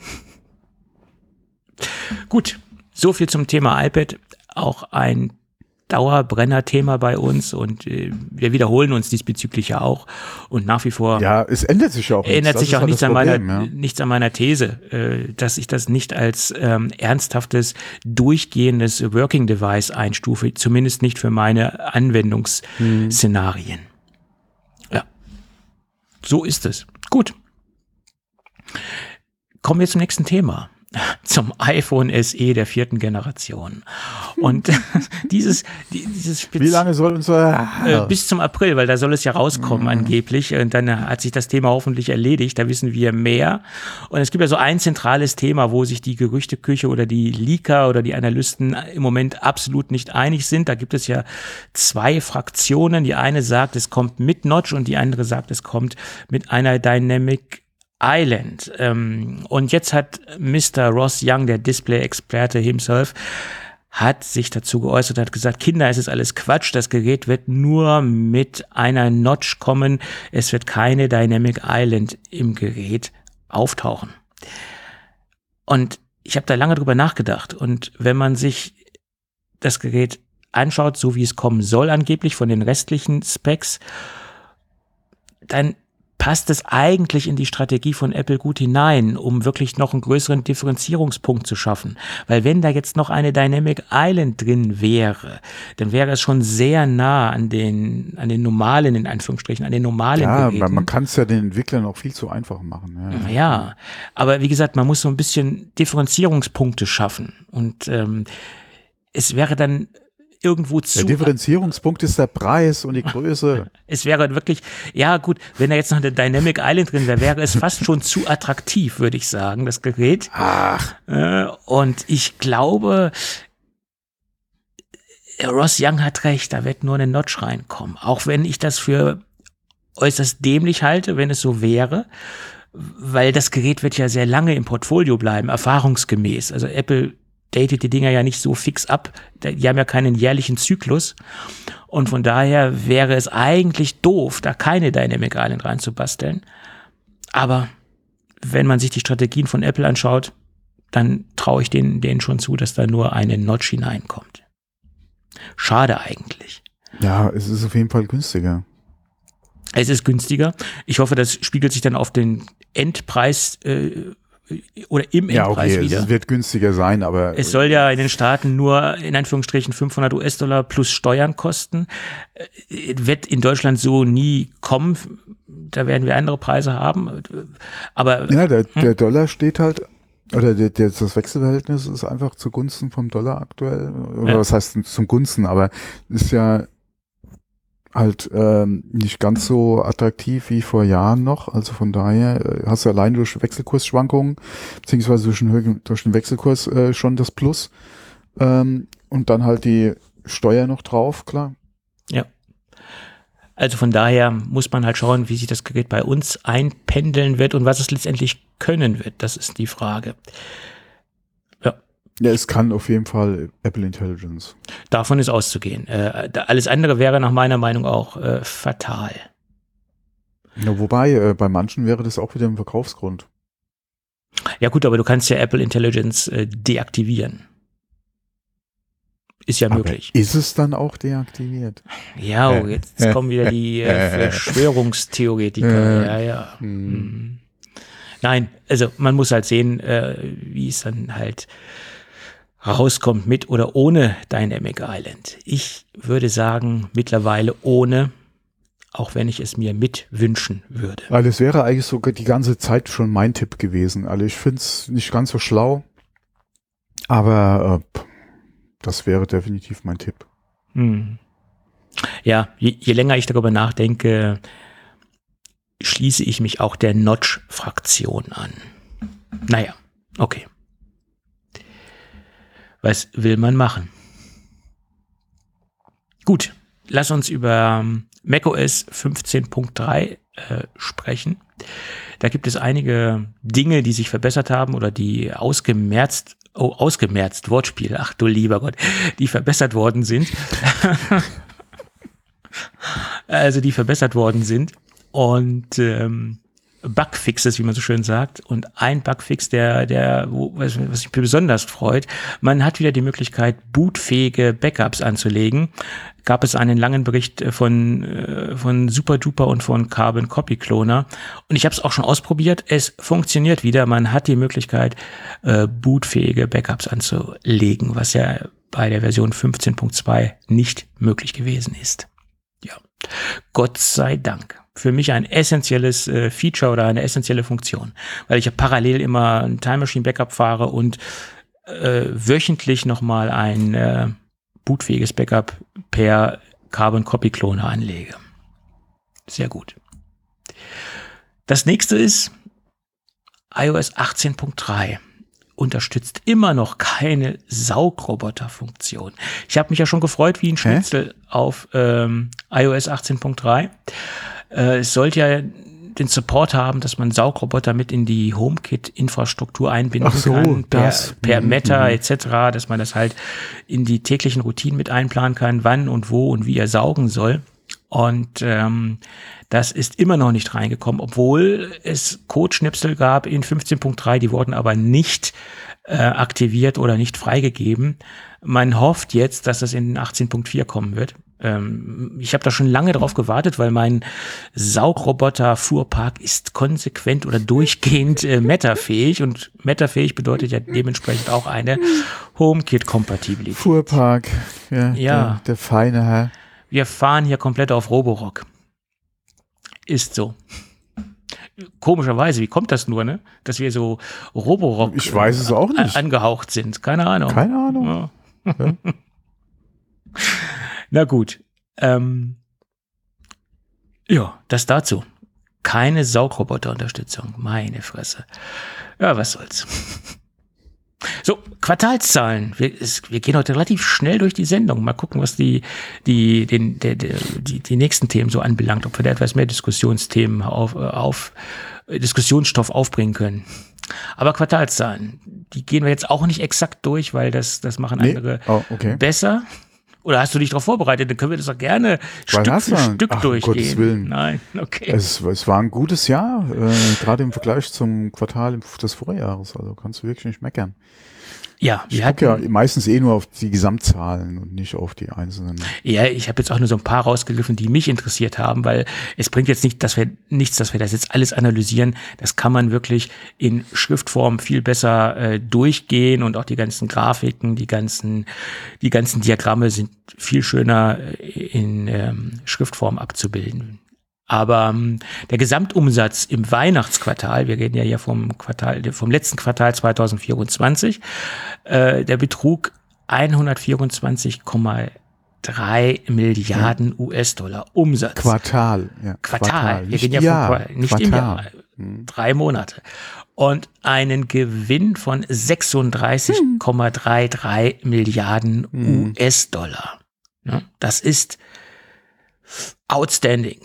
Gut, so viel zum Thema iPad. Auch ein Dauerbrenner-Thema bei uns, und äh, wir wiederholen uns diesbezüglich ja auch, und nach wie vor ja, es ändert sich ja auch nichts. ändert sich auch halt nichts, Problem, an meiner, ja. nichts an meiner These, äh, dass ich das nicht als ähm, ernsthaftes, durchgehendes Working Device einstufe, zumindest nicht für meine Anwendungsszenarien. Hm. Ja, so ist es. Gut. Kommen wir zum nächsten Thema. Zum iPhone S E der vierten Generation. Und dieses, dieses Spezi- Wie lange soll unser... äh, bis zum April, weil da soll es ja rauskommen Mhm. angeblich. Und dann hat sich das Thema hoffentlich erledigt. Da wissen wir mehr. Und es gibt ja so ein zentrales Thema, wo sich die Gerüchteküche oder die Leaker oder die Analysten im Moment absolut nicht einig sind. Da gibt es ja zwei Fraktionen. Die eine sagt, es kommt mit Notch, und die andere sagt, es kommt mit einer Dynamic Island. Ähm, und jetzt hat Mister Ross Young, der Display-Experte himself, hat sich dazu geäußert, hat gesagt, Kinder, es ist alles Quatsch, das Gerät wird nur mit einer Notch kommen, es wird keine Dynamic Island im Gerät auftauchen. Und ich habe da lange drüber nachgedacht, und wenn man sich das Gerät anschaut, so wie es kommen soll angeblich von den restlichen Specs, dann passt es eigentlich in die Strategie von Apple gut hinein, um wirklich noch einen größeren Differenzierungspunkt zu schaffen. Weil wenn da jetzt noch eine Dynamic Island drin wäre, dann wäre es schon sehr nah an den, an den normalen, in Anführungsstrichen, an den normalen Ja, Geräten. man kann es ja den Entwicklern auch viel zu einfach machen. Ja, Ja, aber wie gesagt, man muss so ein bisschen Differenzierungspunkte schaffen. Und ähm, es wäre dann irgendwo zu... Der Differenzierungspunkt ist der Preis und die Größe. Es wäre wirklich, ja gut, wenn da jetzt noch eine Dynamic Island drin wäre, wäre es fast schon zu attraktiv, würde ich sagen, das Gerät. Ach. Äh, und ich glaube, Ross Young hat recht, da wird nur eine Notch reinkommen. Auch wenn ich das für äußerst dämlich halte, wenn es so wäre, weil das Gerät wird ja sehr lange im Portfolio bleiben, erfahrungsgemäß. Also Apple datet die Dinger ja nicht so fix ab, die haben ja keinen jährlichen Zyklus und von daher wäre es eigentlich doof, da keine Dynamic Island reinzubasteln. Aber wenn man sich die Strategien von Apple anschaut, dann traue ich denen, denen schon zu, dass da nur eine Notch hineinkommt. Schade eigentlich. Ja, es ist auf jeden Fall günstiger. Es ist günstiger. Ich hoffe, das spiegelt sich dann auf den Endpreis äh, oder im ja, Endpreis okay, wieder. Es wird günstiger sein, aber es soll ja in den Staaten nur in Anführungsstrichen fünfhundert US-Dollar plus Steuern kosten. Äh, wird in Deutschland so nie kommen. Da werden wir andere Preise haben. Aber ja, der, hm? der Dollar steht halt, oder der, der, das Wechselverhältnis ist einfach zugunsten vom Dollar aktuell. Oder Ja. was heißt zum Gunsten, aber ist ja halt ähm, nicht ganz so attraktiv wie vor Jahren noch. Also von daher äh, hast du allein durch Wechselkursschwankungen, beziehungsweise durch den, durch den Wechselkurs äh, schon das Plus. Ähm, und dann halt die Steuer noch drauf, klar. Ja. Also von daher muss man halt schauen, wie sich das Gerät bei uns einpendeln wird und was es letztendlich können wird. Das ist die Frage. Ja. Ja, es kann auf jeden Fall Apple Intelligence. Davon ist auszugehen. Äh, da, alles andere wäre nach meiner Meinung auch äh, fatal. Ja, wobei, äh, bei manchen wäre das auch wieder ein Verkaufsgrund. Ja gut, aber du kannst ja Apple Intelligence äh, deaktivieren. Ist ja Aber möglich. ist es dann auch deaktiviert? Ja, oh, jetzt kommen wieder die äh, Verschwörungstheoretiker. Ja, ja. Mhm. Nein, also man muss halt sehen, äh, wie es dann halt rauskommt mit oder ohne Dynamic Island. Ich würde sagen, mittlerweile ohne, auch wenn ich es mir mit wünschen würde. Weil es wäre eigentlich sogar die ganze Zeit schon mein Tipp gewesen. Also ich finde es nicht ganz so schlau, aber äh, das wäre definitiv mein Tipp. Hm. Ja, je, je länger ich darüber nachdenke, schließe ich mich auch der Notch-Fraktion an. Naja, okay. Was will man machen? Gut, lass uns über macOS fünfzehn Punkt drei äh, sprechen. Da gibt es einige Dinge, die sich verbessert haben oder die ausgemerzt, oh, ausgemerzt, Wortspiel, ach du lieber Gott, die verbessert worden sind. Also die verbessert worden sind und ähm, Bugfixes, wie man so schön sagt. Und ein Bugfix, der, der, wo, was, was mich besonders freut, man hat wieder die Möglichkeit, bootfähige Backups anzulegen. Gab es einen langen Bericht von, von SuperDuper und von Carbon Copy Cloner. Und ich habe es auch schon ausprobiert. Es funktioniert wieder. Man hat die Möglichkeit, äh, bootfähige Backups anzulegen, was ja bei der Version fünfzehn Punkt zwei nicht möglich gewesen ist. Ja, Gott sei Dank. Für mich ein essentielles äh, Feature oder eine essentielle Funktion, weil ich ja parallel immer ein Time Machine Backup fahre und äh, wöchentlich nochmal ein äh, bootfähiges Backup per Carbon Copy Cloner anlege. Sehr gut. Das nächste ist iOS achtzehn Punkt drei. Unterstützt immer noch keine Saugroboter-Funktion. Ich habe mich ja schon gefreut wie ein Schnitzel Hä? auf ähm, iOS achtzehn Punkt drei. Äh, es sollte ja den Support haben, dass man Saugroboter mit in die HomeKit-Infrastruktur einbinden Ach so, kann, per, das. per Mhm. Meta et cetera, dass man das halt in die täglichen Routinen mit einplanen kann, wann und wo und wie er saugen soll. Und ähm, das ist immer noch nicht reingekommen, obwohl es Codeschnipsel gab in fünfzehn Punkt drei, die wurden aber nicht äh, aktiviert oder nicht freigegeben. Man hofft jetzt, dass das in achtzehn Punkt vier kommen wird. Ähm, ich habe da schon lange drauf gewartet, weil mein Saugroboter-Fuhrpark ist konsequent oder durchgehend äh, Meta-fähig und Meta-fähig bedeutet ja dementsprechend auch eine HomeKit-Kompatibilität. Fuhrpark, ja, Ja. Der, der feine Herr. Wir fahren hier komplett auf Roborock. Ist so. Komischerweise, wie kommt das nur, ne? Dass wir so Roborock Ich weiß es auch nicht. äh, angehaucht sind. Keine Ahnung. Keine Ahnung. Ja. Ja. Na gut. Ähm, ja, das dazu. Keine Saugroboter-Unterstützung. Meine Fresse. Ja, was soll's. So, Quartalszahlen. Wir, es, wir gehen heute relativ schnell durch die Sendung. Mal gucken, was die, die, den, der, der, die, die nächsten Themen so anbelangt, ob wir da etwas mehr Diskussionsthemen auf, auf Diskussionsstoff aufbringen können. Aber Quartalszahlen, die gehen wir jetzt auch nicht exakt durch, weil das, das machen Nee. andere Oh, okay. besser. Oder hast du dich darauf vorbereitet? Dann können wir das doch gerne Weil Stück das für war- Stück Ach, um durchgehen. Gottes Willen. Nein, okay. Es, es war ein gutes Jahr, äh, gerade im Vergleich zum Quartal im- des Vorjahres. Also kannst du wirklich nicht meckern. Ja, Ich wir gucke hatten, ja meistens eh nur auf die Gesamtzahlen und nicht auf die einzelnen. ja, ich habe jetzt auch nur so ein paar rausgegriffen, die mich interessiert haben, weil es bringt jetzt nicht, dass wir nichts, dass wir das jetzt alles analysieren. Das kann man wirklich in Schriftform viel besser äh, durchgehen und auch die ganzen Grafiken, die ganzen, die ganzen Diagramme sind viel schöner äh, in ähm, Schriftform abzubilden. Aber ähm, der Gesamtumsatz im Weihnachtsquartal, wir reden ja hier vom Quartal, vom letzten Quartal zwanzig vierundzwanzig, äh, der betrug hundertvierundzwanzig Komma drei Milliarden U S-Dollar Umsatz. Quartal. Ja. Quartal. Wir Nicht reden ja Jahr. von Quartal, nicht im Jahr. Quartal. Hm. Drei Monate. Und einen Gewinn von sechsunddreißig Komma dreiunddreißig Milliarden Hm. U S-Dollar. Ja, das ist outstanding.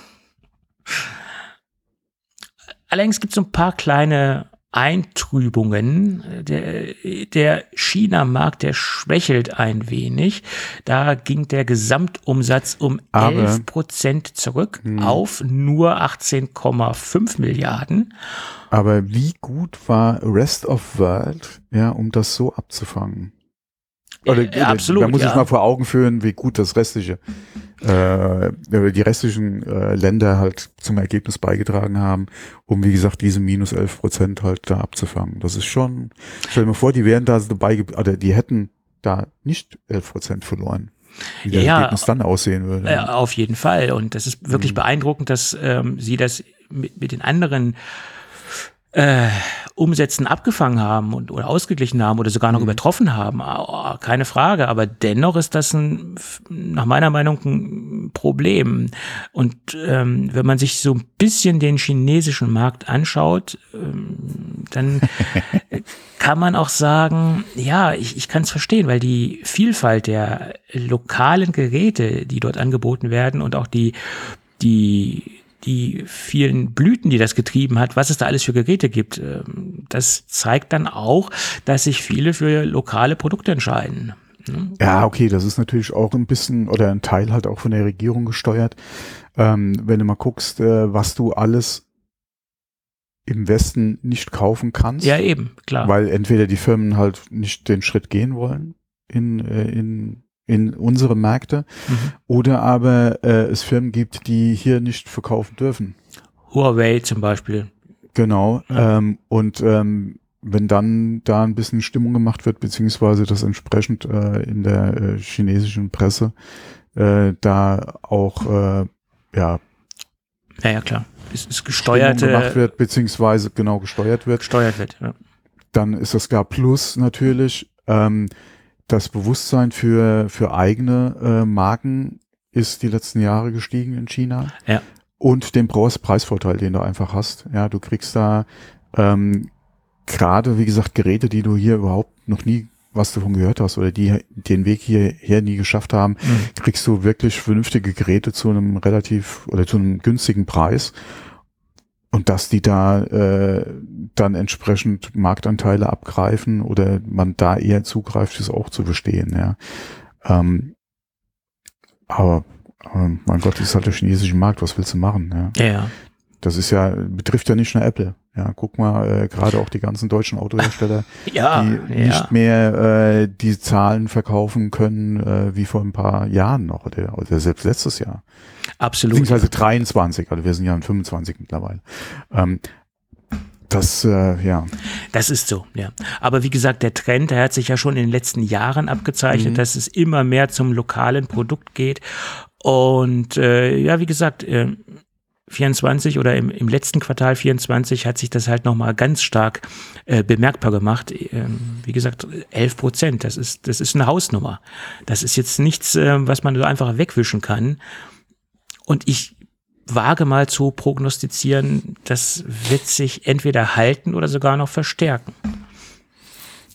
Allerdings gibt es so ein paar kleine Eintrübungen. Der, der China-Markt, der schwächelt ein wenig. Da ging der Gesamtumsatz um Aber- elf Prozent zurück auf nur achtzehn Komma fünf Milliarden. Aber wie gut war Rest of World, ja, um das so abzufangen? Oder, Äh, absolut, Da muss ja. ich mal vor Augen führen, wie gut das restliche, äh, die restlichen äh, Länder halt zum Ergebnis beigetragen haben, um, wie gesagt, diese minus elf Prozent halt da abzufangen. Das ist schon, stell dir mal vor, die wären da so dabei, ge- oder die hätten da nicht elf Prozent verloren. Wie das Ja, Ergebnis dann aussehen würde. Äh, auf jeden Fall. Und das ist wirklich Mhm. beeindruckend, dass ähm, sie das mit, mit den anderen äh, Umsätzen abgefangen haben und oder ausgeglichen haben oder sogar noch Mhm. übertroffen haben. Oh, keine Frage. Aber dennoch ist das ein, nach meiner Meinung ein Problem. Und ähm, wenn man sich so ein bisschen den chinesischen Markt anschaut, ähm, dann kann man auch sagen, ja, ich, ich kann es verstehen, weil die Vielfalt der lokalen Geräte, die dort angeboten werden und auch die, die, die vielen Blüten, die das getrieben hat, was es da alles für Geräte gibt, ähm, das zeigt dann auch, dass sich viele für lokale Produkte entscheiden. Ne? Ja, okay, das ist natürlich auch ein bisschen oder ein Teil halt auch von der Regierung gesteuert. Ähm, wenn du mal guckst, äh, was du alles im Westen nicht kaufen kannst, Ja, eben, klar. weil entweder die Firmen halt nicht den Schritt gehen wollen in, äh, in, in unsere Märkte Mhm. oder aber äh, es Firmen gibt, die hier nicht verkaufen dürfen. Huawei zum Beispiel. Genau. Ja. Ähm, und ähm, wenn dann da ein bisschen Stimmung gemacht wird, beziehungsweise das entsprechend äh, in der äh, chinesischen Presse äh, da auch äh, ja, Ja, ja, klar. Es ist Stimmung gesteuerte, gemacht wird, beziehungsweise genau gesteuert wird, gesteuert wird. Ja. dann ist das klar. Plus natürlich ähm, das Bewusstsein für, für eigene äh, Marken ist die letzten Jahre gestiegen in China. Ja. Und den Preis- Preisvorteil, den du einfach hast. Ja, du kriegst da ähm, gerade, wie gesagt, Geräte, die du hier überhaupt noch nie was davon gehört hast oder die den Weg hierher nie geschafft haben, Mhm. kriegst du wirklich vernünftige Geräte zu einem relativ oder zu einem günstigen Preis. Und dass die da äh, dann entsprechend Marktanteile abgreifen oder man da eher zugreift, ist auch zu verstehen, ja. Ähm, aber, aber mein Gott, das ist halt der chinesische Markt, was willst du machen, ja? Ja, ja. Das ist ja, betrifft ja nicht nur Apple. Ja, guck mal, äh, gerade auch die ganzen deutschen Autohersteller, Ja, die ja. nicht mehr äh, die Zahlen verkaufen können äh, wie vor ein paar Jahren noch oder, oder selbst letztes Jahr. Absolut. Beziehungsweise dreiundzwanzig, also wir sind ja in fünfundzwanzig mittlerweile. Ähm, das, äh, ja. Das ist so, ja. Aber wie gesagt, der Trend, der hat sich ja schon in den letzten Jahren abgezeichnet, Mhm. dass es immer mehr zum lokalen Produkt geht. Und äh, ja, wie gesagt, äh, vierundzwanzig oder im, im letzten Quartal vierundzwanzig hat sich das halt nochmal ganz stark äh, bemerkbar gemacht. Ähm, wie gesagt, elf Prozent, das ist, das ist eine Hausnummer. Das ist jetzt nichts, äh, was man so einfach wegwischen kann. Und ich wage mal zu prognostizieren, das wird sich entweder halten oder sogar noch verstärken.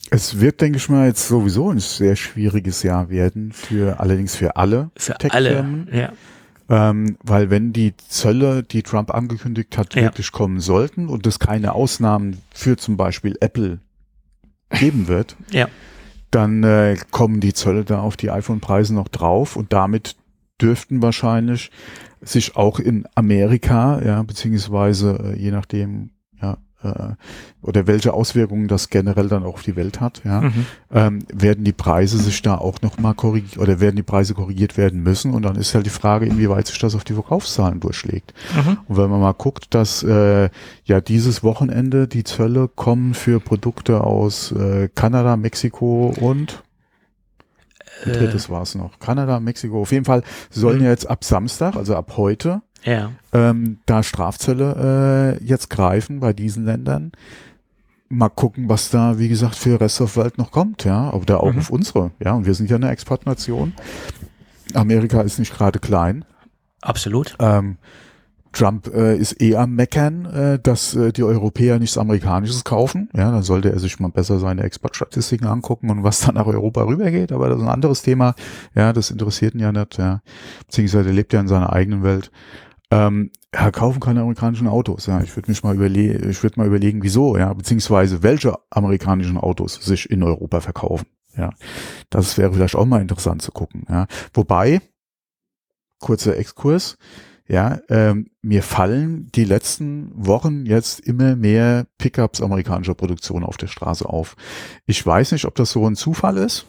Es wird, denke ich mal, jetzt sowieso ein sehr schwieriges Jahr werden, für allerdings für alle Für Tech-Firmen. alle, ja. Ähm, weil wenn die Zölle, die Trump angekündigt hat, Ja. wirklich kommen sollten und es keine Ausnahmen für zum Beispiel Apple geben wird, Ja. dann äh, kommen die Zölle da auf die iPhone-Preise noch drauf und damit dürften wahrscheinlich sich auch in Amerika, ja, beziehungsweise äh, je nachdem, ja, äh, oder welche Auswirkungen das generell dann auch auf die Welt hat, ja, Mhm. ähm, werden die Preise sich da auch nochmal korrigiert, oder werden die Preise korrigiert werden müssen und dann ist halt die Frage, inwieweit sich das auf die Verkaufszahlen durchschlägt. Mhm. Und wenn man mal guckt, dass äh, ja dieses Wochenende die Zölle kommen für Produkte aus äh, Kanada, Mexiko und ein drittes war es noch. Kanada, Mexiko. Auf jeden Fall sollen Mhm. ja jetzt ab Samstag, also ab heute, Ja. ähm, da Strafzölle äh, jetzt greifen bei diesen Ländern. Mal gucken, was da, wie gesagt, für Rest of Welt noch kommt, ja, oder auch Mhm. auf unsere, ja, und wir sind ja eine Exportnation. Amerika ist nicht gerade klein. Absolut. Ähm, Trump äh, ist eh am Meckern, äh, dass äh, die Europäer nichts Amerikanisches kaufen. Ja, dann sollte er sich mal besser seine Exportstatistiken angucken und was dann nach Europa rübergeht. Aber das ist ein anderes Thema. Ja, das interessiert ihn ja nicht. Ja. Beziehungsweise er lebt ja in seiner eigenen Welt. Ähm, ja, kaufen keine amerikanischen Autos. Ja, ich würde mich mal überlegen, ich würde mal überlegen, wieso. Ja, beziehungsweise welche amerikanischen Autos sich in Europa verkaufen. Ja, das wäre vielleicht auch mal interessant zu gucken. Ja, wobei kurzer Exkurs. Ja, ähm, mir fallen die letzten Wochen jetzt immer mehr Pickups amerikanischer Produktion auf der Straße auf. Ich weiß nicht, ob das so ein Zufall ist,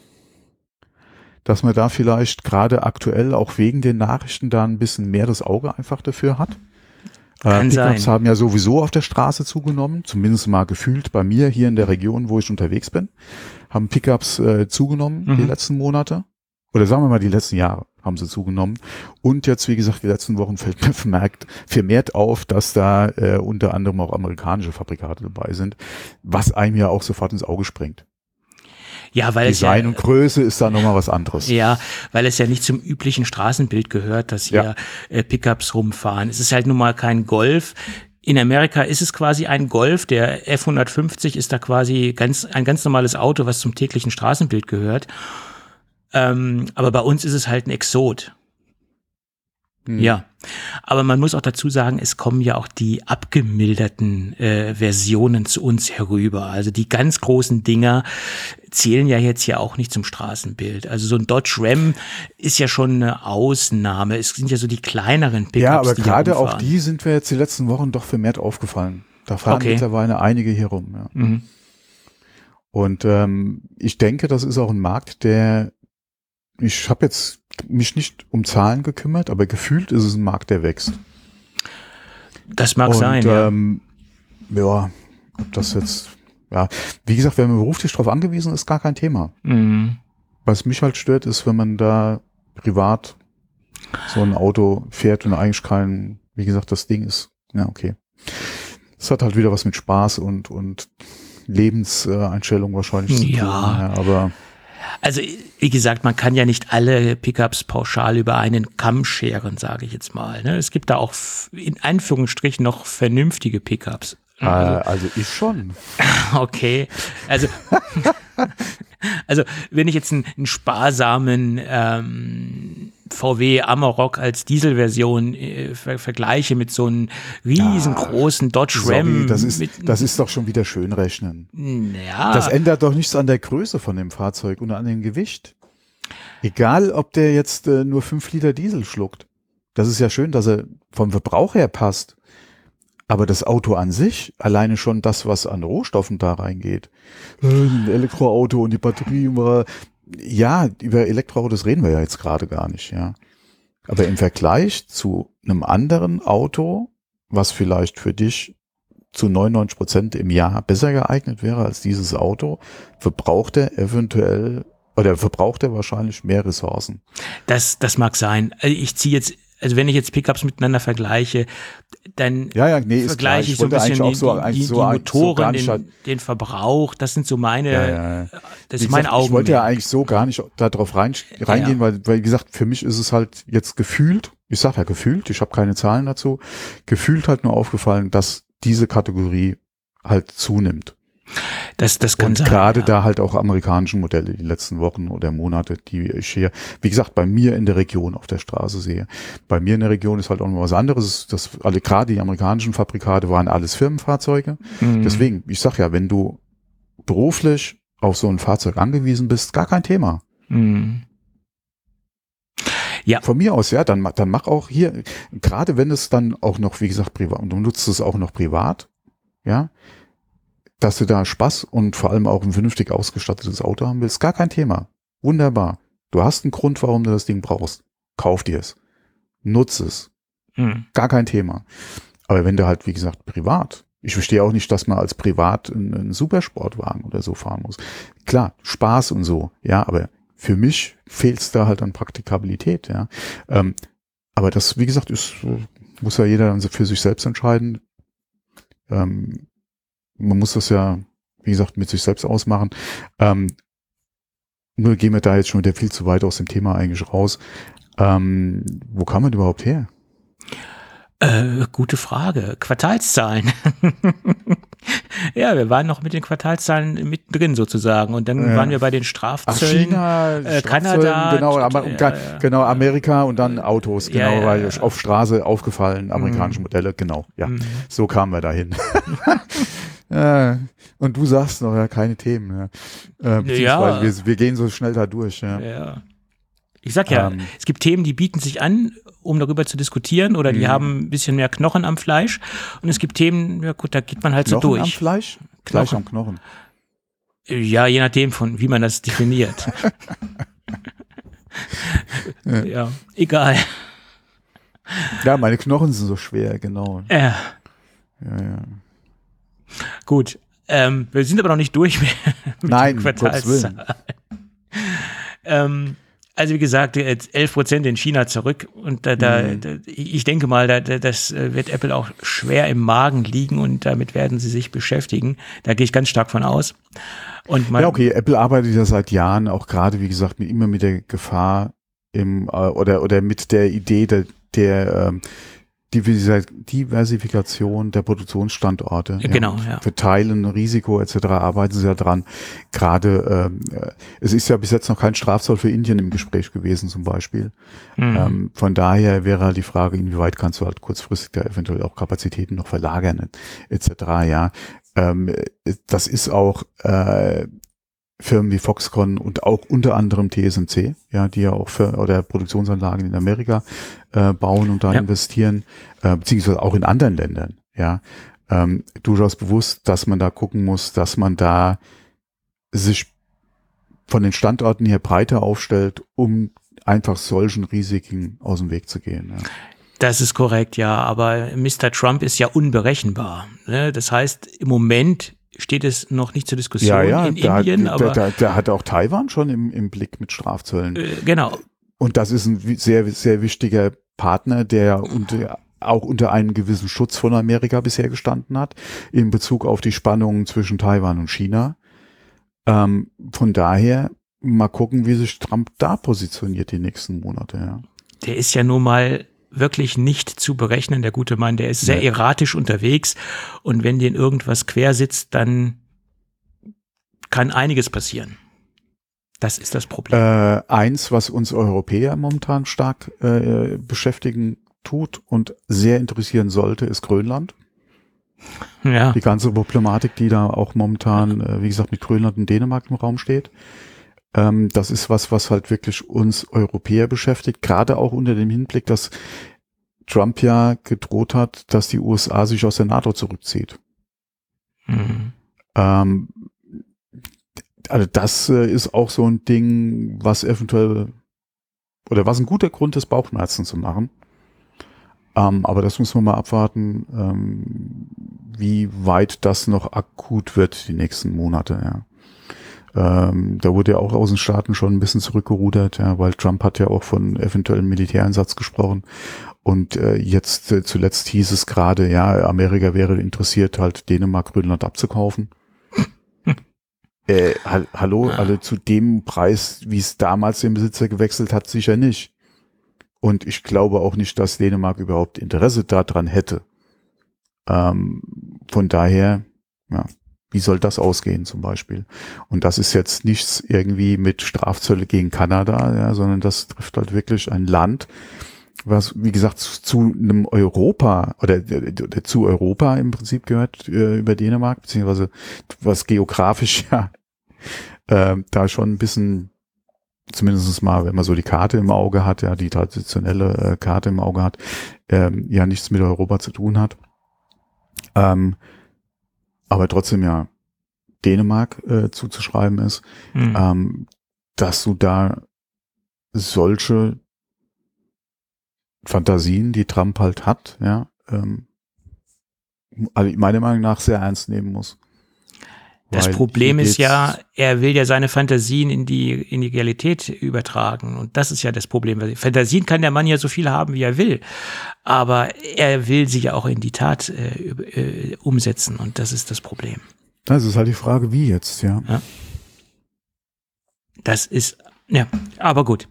dass man da vielleicht gerade aktuell auch wegen den Nachrichten da ein bisschen mehr das Auge einfach dafür hat. Äh, Kann Pickups sein. haben ja sowieso auf der Straße zugenommen, zumindest mal gefühlt bei mir hier in der Region, wo ich unterwegs bin, haben Pickups äh, zugenommen Mhm. die letzten Monate. Oder sagen wir mal, die letzten Jahre haben sie zugenommen. Und jetzt, wie gesagt, die letzten Wochen fällt mir vermerkt, vermehrt auf, dass da äh, unter anderem auch amerikanische Fabrikate dabei sind, was einem ja auch sofort ins Auge springt. Ja, weil Design es und Größe ist da nochmal was anderes. ja, ja, weil es ja nicht zum üblichen Straßenbild gehört, dass hier Ja. äh, Pickups rumfahren. Es ist halt nun mal kein Golf. In Amerika ist es quasi ein Golf. Der F hundertfünfzig ist da quasi ganz ein ganz normales Auto, was zum täglichen Straßenbild gehört. Ähm, aber bei uns ist es halt ein Exot. Hm. Ja, aber man muss auch dazu sagen, es kommen ja auch die abgemilderten äh, Versionen zu uns herüber. Also die ganz großen Dinger zählen ja jetzt ja auch nicht zum Straßenbild. Also so ein Dodge Ram ist ja schon eine Ausnahme. Es sind ja so die kleineren Pickups, Ja, aber die gerade auch herumfahren. die sind mir jetzt die letzten Wochen doch vermehrt aufgefallen. Da fahren Okay. mittlerweile einige hier rum. Ja. Mhm. Und ähm, ich denke, das ist auch ein Markt, der, ich habe jetzt mich nicht um Zahlen gekümmert, aber gefühlt ist es ein Markt, der wächst. Das mag Und, sein, ja. ähm, ja, ob das jetzt, ja, wie gesagt, wenn man beruflich darauf angewiesen ist, gar kein Thema. Mhm. Was mich halt stört, ist, wenn man da privat so ein Auto fährt und eigentlich kein, wie gesagt, das Ding ist, ja, okay. Es hat halt wieder was mit Spaß und, und Lebenseinstellung wahrscheinlich zu tun. Ja. Ja, aber Also wie gesagt, man kann ja nicht alle Pickups pauschal über einen Kamm scheren, sage ich jetzt mal. Ne? Es gibt da auch f- in Anführungsstrichen noch vernünftige Pickups. äh, also ich schon. Okay, also also wenn ich jetzt einen, einen sparsamen ähm, V W Amarok als Dieselversion äh, ver vergleiche mit so einem riesengroßen Dodge Ram, Sorry, das ist, mit, das ist doch schon wieder Schönrechnen. ja, Das ändert doch nichts an der Größe von dem Fahrzeug und an dem Gewicht. Egal, ob der jetzt äh, nur fünf Liter Diesel schluckt. Das ist ja schön, dass er vom Verbrauch her passt. Aber das Auto an sich, alleine schon das, was an Rohstoffen da reingeht, äh, ein Elektroauto und die Batterie, war- ja, über Elektroautos reden wir ja jetzt gerade gar nicht, ja. Aber im Vergleich zu einem anderen Auto, was vielleicht für dich zu neunundneunzig Prozent im Jahr besser geeignet wäre als dieses Auto, verbraucht er eventuell oder verbraucht er wahrscheinlich mehr Ressourcen. das, das mag sein. Also ich ziehe jetzt, also wenn ich jetzt Pickups miteinander vergleiche, dann Ja, ja, nee, ist klar. vergleiche ich so ein wollte bisschen eigentlich die, auch so, die, eigentlich die, so, die so Motoren, gar nicht, den, den Verbrauch, das sind so meine, Ja, ja, ja. das Wie ist mein gesagt, ich wollte ja Augenmerk. eigentlich so gar nicht da drauf rein, reingehen, Ja. weil, weil, wie gesagt, für mich ist es halt jetzt gefühlt, ich sag ja gefühlt, ich habe keine Zahlen dazu, gefühlt halt nur aufgefallen, dass diese Kategorie halt zunimmt. Das, das kann und sein. gerade ja. da halt auch amerikanischen Modelle die letzten Wochen oder Monate, die ich hier, wie gesagt, bei mir in der Region auf der Straße sehe. Bei mir in der Region ist halt auch noch was anderes. Das alle gerade die amerikanischen Fabrikate waren alles Firmenfahrzeuge. Mhm. Deswegen, ich sag ja, wenn du beruflich auf so ein Fahrzeug angewiesen bist, gar kein Thema. Mhm. Ja. Von mir aus, ja, dann, dann mach auch hier, gerade wenn es dann auch noch, wie gesagt, privat, und du nutzt es auch noch privat, ja, dass du da Spaß und vor allem auch ein vernünftig ausgestattetes Auto haben willst, gar kein Thema. Wunderbar. Du hast einen Grund, warum du das Ding brauchst. Kauf dir es. Nutze es. Mhm. Gar kein Thema. Aber wenn du halt, wie gesagt, privat, ich verstehe auch nicht, dass man als privat einen, einen Supersportwagen oder so fahren muss. Klar, Spaß und so, ja, aber für mich fehlt es da halt an Praktikabilität, ja. Ähm, aber das, wie gesagt, ist, muss ja jeder dann für sich selbst entscheiden. Ähm, man muss das ja, wie gesagt, mit sich selbst ausmachen. Ähm, nur gehen wir da jetzt schon wieder viel zu weit aus dem Thema eigentlich raus. Ähm, wo kam man überhaupt her? Äh, gute Frage. Quartalszahlen. Ja, wir waren noch mit den Quartalszahlen mittendrin sozusagen und dann ja. waren wir bei den Strafzöllen. Ach, China, äh, Kanada. Genau, aber, und, ja, ja. genau, Amerika und dann Autos, genau, ja, ja, weil auf Straße aufgefallen, amerikanische mm. Modelle, genau, ja. Mm. So kamen wir dahin. Ja, und du sagst noch, ja, keine Themen. Ja. Äh, beziehungsweise ja. wir, wir gehen so schnell da durch. Ja. ja. Ich sag ja, ähm. es gibt Themen, die bieten sich an, um darüber zu diskutieren oder die mhm. haben ein bisschen mehr Knochen am Fleisch. Und es gibt Themen, ja gut, da geht man halt Knochen so durch. Knochen am Fleisch? Knochen. Fleisch am Knochen. Ja, je nachdem, von wie man das definiert. ja. ja, egal. Ja, meine Knochen sind so schwer, genau. Ja. Ja, ja. Gut, ähm, wir sind aber noch nicht durch mit Nein, den Quartalszahlen. ähm, also wie gesagt, jetzt elf Prozent in China zurück und da, da, mhm. da ich denke mal, da, das wird Apple auch schwer im Magen liegen und damit werden sie sich beschäftigen. Da gehe ich ganz stark von aus. Und ja, okay, Apple arbeitet ja seit Jahren auch gerade, wie gesagt, mit, immer mit der Gefahr im äh, oder oder mit der Idee der, der ähm, Diversifikation der Produktionsstandorte. Genau, ja. ja. Verteilen, Risiko et cetera arbeiten sie ja dran. Gerade, ähm, es ist ja bis jetzt noch kein Strafzoll für Indien im Gespräch gewesen zum Beispiel. Mhm. Ähm, von daher wäre halt die Frage, inwieweit kannst du halt kurzfristig da eventuell auch Kapazitäten noch verlagern et cetera. Ja, ähm, das ist auch äh, Firmen wie Foxconn und auch unter anderem T S M C, ja, die ja auch für oder Produktionsanlagen in Amerika äh, bauen und da ja. investieren, äh, beziehungsweise auch in anderen Ländern, ja, ähm, durchaus bewusst, dass man da gucken muss, dass man da sich von den Standorten her breiter aufstellt, um einfach solchen Risiken aus dem Weg zu gehen. Ja. Das ist korrekt, ja, aber Mister Trump ist ja unberechenbar. Ne? Das heißt, im Moment steht es noch nicht zur Diskussion ja, ja, in der Indien. Hat, aber der, der, der hat auch Taiwan schon im, im Blick mit Strafzöllen. Äh, genau. Und das ist ein sehr, sehr wichtiger Partner, der unter, auch unter einem gewissen Schutz von Amerika bisher gestanden hat, in Bezug auf die Spannungen zwischen Taiwan und China. Ähm, von daher mal gucken, wie sich Trump da positioniert die nächsten Monate. Ja. Der ist ja nun mal wirklich nicht zu berechnen, der gute Mann, der ist sehr ja. erratisch unterwegs und wenn den irgendwas quer sitzt, dann kann einiges passieren. Das ist das Problem. Äh, eins, was uns Europäer momentan stark äh, beschäftigen tut und sehr interessieren sollte, ist Grönland. Ja. Die ganze Problematik, die da auch momentan, äh, wie gesagt, mit Grönland und Dänemark im Raum steht. Ähm, das ist was, was halt wirklich uns Europäer beschäftigt, gerade auch unter dem Hinblick, dass Trump ja gedroht hat, dass die U S A sich aus der NATO zurückzieht. Mhm. Ähm, also das äh, ist auch so ein Ding, was eventuell oder was ein guter Grund ist, Bauchschmerzen zu machen. Ähm, aber das müssen wir mal abwarten, ähm, wie weit das noch akut wird die nächsten Monate, ja. Ähm, da wurde ja auch aus den Staaten schon ein bisschen zurückgerudert, ja, weil Trump hat ja auch von eventuellem Militäreinsatz gesprochen und äh, jetzt äh, zuletzt hieß es gerade, ja, Amerika wäre interessiert, halt Dänemark, Grönland abzukaufen. äh, ha- hallo, ja. Also zu dem Preis, wie es damals den Besitzer gewechselt hat, sicher nicht. Und ich glaube auch nicht, dass Dänemark überhaupt Interesse daran hätte. Ähm, von daher, ja. Wie soll das ausgehen zum Beispiel? Und das ist jetzt nichts irgendwie mit Strafzölle gegen Kanada, ja, sondern das trifft halt wirklich ein Land, was, wie gesagt, zu, zu einem Europa oder, oder zu Europa im Prinzip gehört, äh, über Dänemark, beziehungsweise was geografisch ja äh, da schon ein bisschen, zumindest mal, wenn man so die Karte im Auge hat, ja, die traditionelle äh, Karte im Auge hat, ähm, ja nichts mit Europa zu tun hat. Ähm, aber trotzdem ja Dänemark äh, zuzuschreiben ist, mhm. ähm, dass du da solche Fantasien, die Trump halt hat, ja, ähm, also meiner Meinung nach sehr ernst nehmen muss. Das Problem ist ja, er will ja seine Fantasien in die, in die Realität übertragen. Und das ist ja das Problem. Fantasien kann der Mann ja so viel haben, wie er will. Aber er will sie ja auch in die Tat äh, äh, umsetzen. Und das ist das Problem. Das ist halt die Frage, wie jetzt, ja. ja. Das ist, ja, aber gut.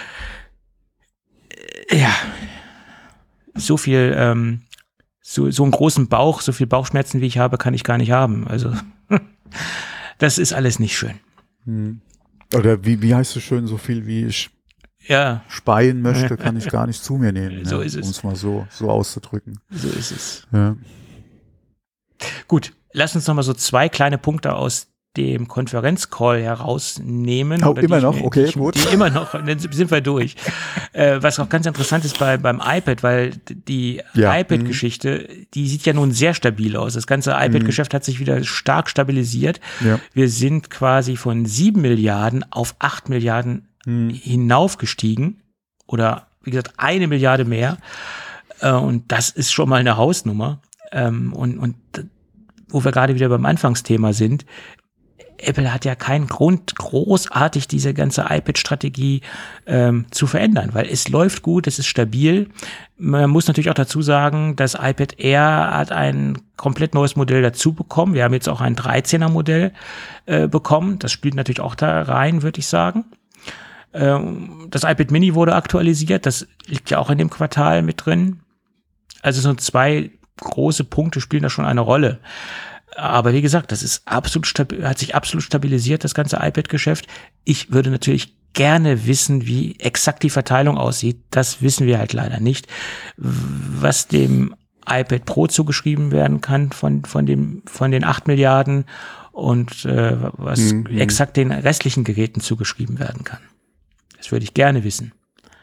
Ja. So viel, ähm, so, so einen großen Bauch, so viel Bauchschmerzen, wie ich habe, kann ich gar nicht haben. Also, das ist alles nicht schön. Oder wie, wie heißt es schön, so viel wie ich ja. speien möchte, kann ich gar nicht zu mir nehmen. So ja, ist es. Um es mal so, so auszudrücken. So ist es. Ja. Gut, lass uns noch mal so zwei kleine Punkte aus dem Konferenzcall herausnehmen. Oh, immer noch? Ich, okay, ich, gut. Die immer noch, dann sind wir durch. äh, was auch ganz interessant ist bei, beim iPad, weil die ja. iPad-Geschichte, die sieht ja nun sehr stabil aus. Das ganze iPad-Geschäft hat sich wieder stark stabilisiert. Ja. Wir sind quasi von sieben Milliarden auf acht Milliarden mhm. hinaufgestiegen. Oder, wie gesagt, eine Milliarde mehr. Äh, und das ist schon mal eine Hausnummer. Ähm, und, und wo wir gerade wieder beim Anfangsthema sind, Apple hat ja keinen Grund, großartig diese ganze iPad-Strategie ähm, zu verändern, weil es läuft gut, es ist stabil. Man muss natürlich auch dazu sagen, das iPad Air hat ein komplett neues Modell dazu bekommen. Wir haben jetzt auch ein dreizehner Modell äh, bekommen. Das spielt natürlich auch da rein, würde ich sagen. Ähm, das iPad Mini wurde aktualisiert. Das liegt ja auch in dem Quartal mit drin. Also so zwei große Punkte spielen da schon eine Rolle. Aber wie gesagt, das ist absolut stabil, hat sich absolut stabilisiert, das ganze iPad-Geschäft. Ich würde natürlich gerne wissen, wie exakt die Verteilung aussieht. Das wissen wir halt leider nicht. Was dem iPad Pro zugeschrieben werden kann von, von dem, von den acht Milliarden und äh, was mhm. exakt den restlichen Geräten zugeschrieben werden kann. Das würde ich gerne wissen.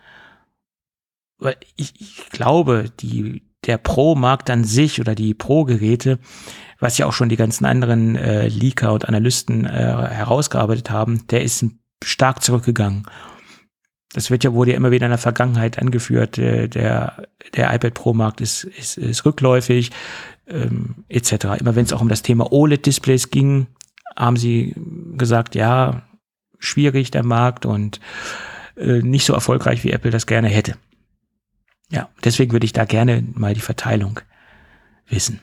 Weil ich, ich glaube, die, der Pro-Markt an sich oder die Pro-Geräte, was ja auch schon die ganzen anderen äh, Leaker und Analysten äh, herausgearbeitet haben, der ist stark zurückgegangen. Das wird ja, wurde ja immer wieder in der Vergangenheit angeführt, äh, der, der iPad Pro-Markt ist, ist, ist rückläufig, ähm, et cetera. Immer wenn es auch um das Thema O L E D-Displays ging, haben sie gesagt, ja, schwierig der Markt und äh, nicht so erfolgreich, wie Apple das gerne hätte. Ja, deswegen würde ich da gerne mal die Verteilung wissen.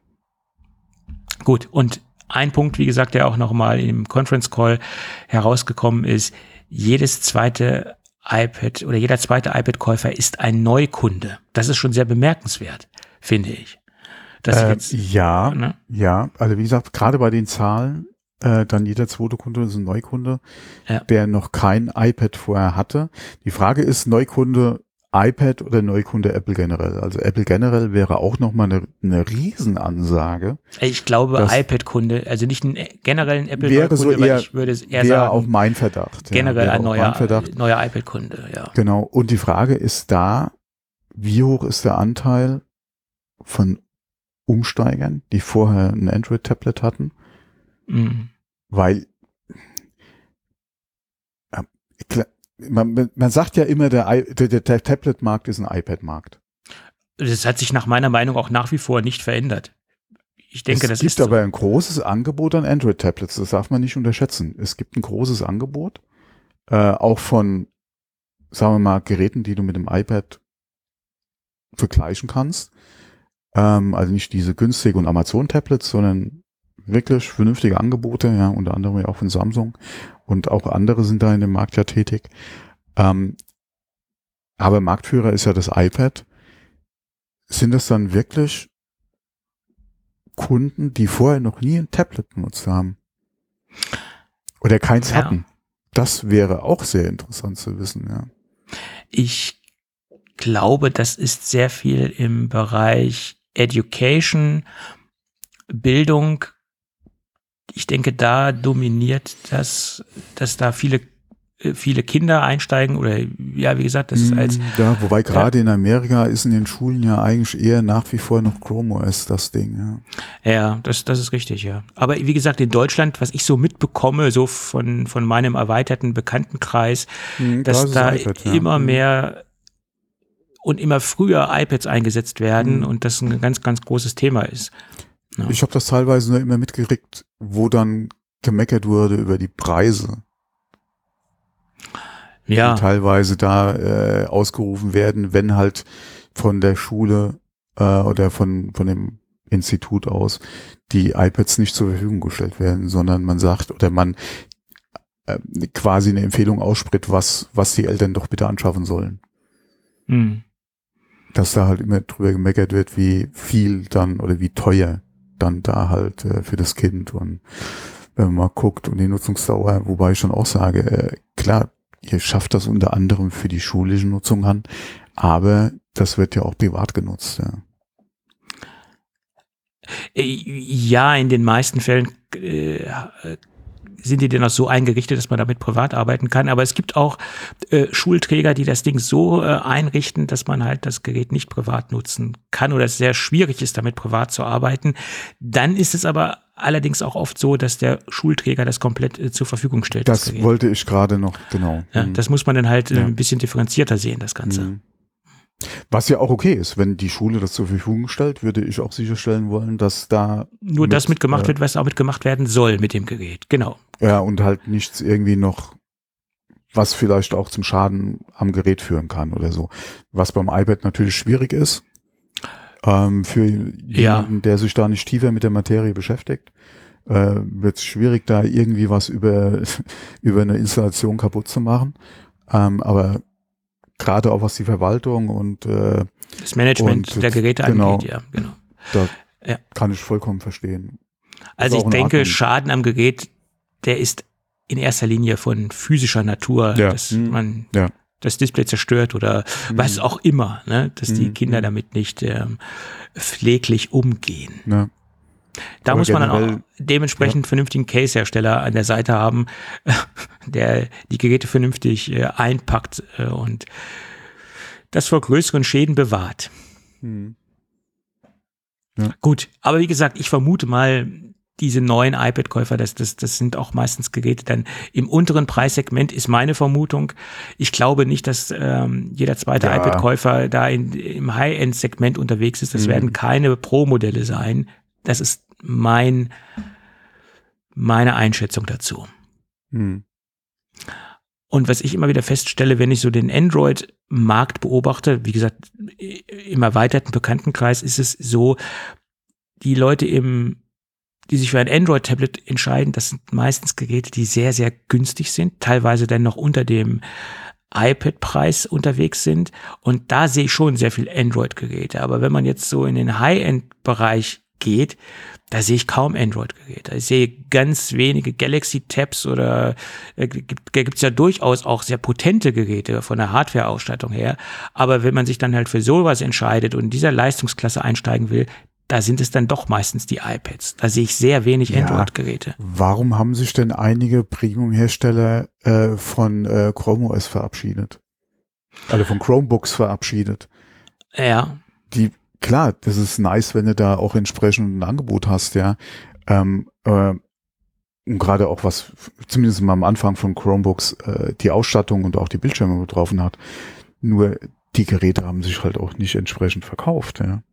Gut, und ein Punkt, wie gesagt, der auch nochmal im Conference Call herausgekommen ist, jedes zweite iPad oder jeder zweite iPad-Käufer ist ein Neukunde. Das ist schon sehr bemerkenswert, finde ich. Dass äh, jetzt, ja, ne? ja, also wie gesagt, gerade bei den Zahlen, äh, dann jeder zweite Kunde ist ein Neukunde, ja. der noch kein iPad vorher hatte. Die Frage ist, Neukunde iPad oder Neukunde Apple generell. Also Apple generell wäre auch nochmal eine, eine Riesenansage. Ich glaube iPad-Kunde, also nicht einen generellen Apple-Neukunde, so weil ich würde es eher wäre sagen, auch mein Verdacht. Generell ja, ein neuer, neuer iPad-Kunde, ja. Genau. Und die Frage ist da, wie hoch ist der Anteil von Umsteigern, die vorher ein Android-Tablet hatten? Mhm. Weil äh, klar, Man, man sagt ja immer, der, der, der Tablet-Markt ist ein iPad-Markt. Das hat sich nach meiner Meinung auch nach wie vor nicht verändert. Ich denke, es das gibt ist so. aber ein großes Angebot an Android-Tablets, das darf man nicht unterschätzen. Es gibt ein großes Angebot, äh, auch von, sagen wir mal, Geräten, die du mit dem iPad vergleichen kannst. Ähm, also nicht diese günstigen und Amazon-Tablets, sondern wirklich vernünftige Angebote, ja, unter anderem ja auch von Samsung und auch andere sind da in dem Markt ja tätig. Ähm, aber Marktführer ist ja das iPad. Sind das dann wirklich Kunden, die vorher noch nie ein Tablet benutzt haben. Oder keins Ja. hatten. Das wäre auch sehr interessant zu wissen, ja. Ich glaube, das ist sehr viel im Bereich Education, Bildung. Ich denke, da dominiert das, dass da viele, viele Kinder einsteigen oder ja, wie gesagt, das ist als Ja, wobei gerade in Amerika ist in den Schulen ja eigentlich eher nach wie vor noch Chrome O S das Ding, ja. ja, das, das ist richtig, ja. Aber wie gesagt, in Deutschland, was ich so mitbekomme, so von, von meinem erweiterten Bekanntenkreis, Mhm, dass ist da das iPad, ja. immer Mhm. mehr und immer früher iPads eingesetzt werden Mhm. und das ein ganz, ganz großes Thema ist. Ja. Ich habe das teilweise nur immer mitgekriegt, wo dann gemeckert wurde über die Preise, Ja, die teilweise da äh, ausgerufen werden, wenn halt von der Schule äh, oder von, von dem Institut aus die iPads nicht zur Verfügung gestellt werden, sondern man sagt oder man äh, quasi eine Empfehlung ausspricht, was, was die Eltern doch bitte anschaffen sollen. hm. Dass da halt immer drüber gemeckert wird, wie viel dann oder wie teuer dann da halt äh, für das Kind, und wenn man mal guckt und die Nutzungsdauer, wobei ich schon auch sage, äh, klar, ihr schafft das unter anderem für die schulische Nutzung an, aber das wird ja auch privat genutzt. Ja. Äh, Ja, in den meisten Fällen äh, sind die denn auch so eingerichtet, dass man damit privat arbeiten kann. Aber es gibt auch äh, Schulträger, die das Ding so äh, einrichten, dass man halt das Gerät nicht privat nutzen kann oder es sehr schwierig ist, damit privat zu arbeiten. Dann ist es aber allerdings auch oft so, dass der Schulträger das komplett äh, zur Verfügung stellt. Das Gerät. wollte ich gerade noch, genau. Ja, Mhm. das muss man dann halt äh, Ja. ein bisschen differenzierter sehen, das Ganze. Mhm. Was ja auch okay ist, wenn die Schule das zur Verfügung stellt, würde ich auch sicherstellen wollen, dass da Nur mit, das mitgemacht äh, wird, was auch mitgemacht werden soll mit dem Gerät. Genau. ja, und halt nichts irgendwie noch, was vielleicht auch zum Schaden am Gerät führen kann oder so. Was beim iPad natürlich schwierig ist, ähm, für Ja. jemanden, der sich da nicht tiefer mit der Materie beschäftigt, äh, wird es schwierig, da irgendwie was über, über eine Installation kaputt zu machen. Ähm, aber gerade auch was die Verwaltung und äh, Das Management Und, der Geräte genau. angeht, ja, genau. da Ja. kann ich vollkommen verstehen. Also Ist ich auch in denke, Ordnung. Schaden am Gerät, der ist in erster Linie von physischer Natur, Ja. dass Mhm. man Ja. das Display zerstört oder Mhm. was auch immer, ne? Dass die Mhm. Kinder Mhm. damit nicht ähm, pfleglich umgehen. Ne? Da Aber muss man dann auch generell- dementsprechend vernünftigen Case-Hersteller an der Seite haben, der die Geräte vernünftig äh, einpackt äh, und das vor größeren Schäden bewahrt. Mhm. Gut, aber wie gesagt, ich vermute mal, diese neuen iPad-Käufer, das, das, das sind auch meistens Geräte dann im unteren Preissegment, ist meine Vermutung. Ich glaube nicht, dass ähm, jeder zweite Ja. iPad-Käufer da in, im High-End-Segment unterwegs ist. Das Mhm. werden keine Pro-Modelle sein. Das ist mein, meine Einschätzung dazu. Mhm. Und was ich immer wieder feststelle, wenn ich so den Android-Markt beobachte, wie gesagt, im erweiterten Bekanntenkreis ist es so, die Leute im, die sich für ein Android-Tablet entscheiden, das sind meistens Geräte, die sehr, sehr günstig sind, teilweise dann noch unter dem iPad-Preis unterwegs sind. Und da sehe ich schon sehr viel Android-Geräte. Aber wenn man jetzt so in den High-End-Bereich geht, da sehe ich kaum Android-Geräte. Ich sehe ganz wenige Galaxy-Tabs oder äh, gibt es ja durchaus auch sehr potente Geräte von der Hardware-Ausstattung her. Aber wenn man sich dann halt für sowas entscheidet und in dieser Leistungsklasse einsteigen will, da sind es dann doch meistens die iPads. Da sehe ich sehr wenig Ja. Android-Geräte. Warum haben sich denn einige Premium-Hersteller äh, von äh, Chrome O S verabschiedet? Also von Chromebooks verabschiedet? Ja, Die, klar, das ist nice, wenn du da auch entsprechend ein Angebot hast, ja. Ähm, äh, und gerade auch was, zumindest mal am Anfang von Chromebooks, äh, die Ausstattung und auch die Bildschirme betroffen hat. Nur die Geräte haben sich halt auch nicht entsprechend verkauft, ja.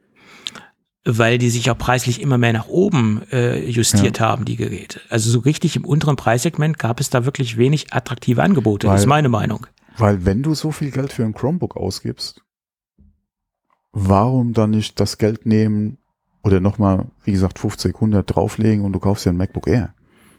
weil die sich auch preislich immer mehr nach oben äh, justiert Ja. haben, die Geräte. Also so richtig im unteren Preissegment gab es da wirklich wenig attraktive Angebote. Weil- das ist meine Meinung. Weil wenn du so viel Geld für ein Chromebook ausgibst, warum dann nicht das Geld nehmen oder nochmal, wie gesagt, fünfzig, hundert drauflegen und du kaufst dir ein MacBook Air?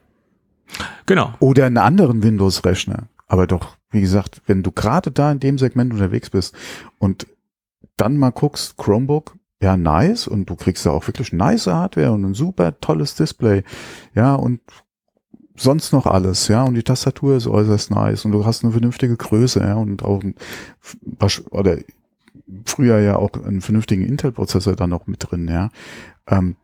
Genau. Oder einen anderen Windows-Rechner. Aber doch, wie gesagt, wenn du gerade da in dem Segment unterwegs bist und dann mal guckst, Chromebook, ja, nice und du kriegst da auch wirklich nice Hardware und ein super tolles Display, ja, und sonst noch alles, ja, und die Tastatur ist äußerst nice und du hast eine vernünftige Größe, ja, und auch ein, oder früher ja auch einen vernünftigen Intel-Prozessor dann noch mit drin, ja. Ähm,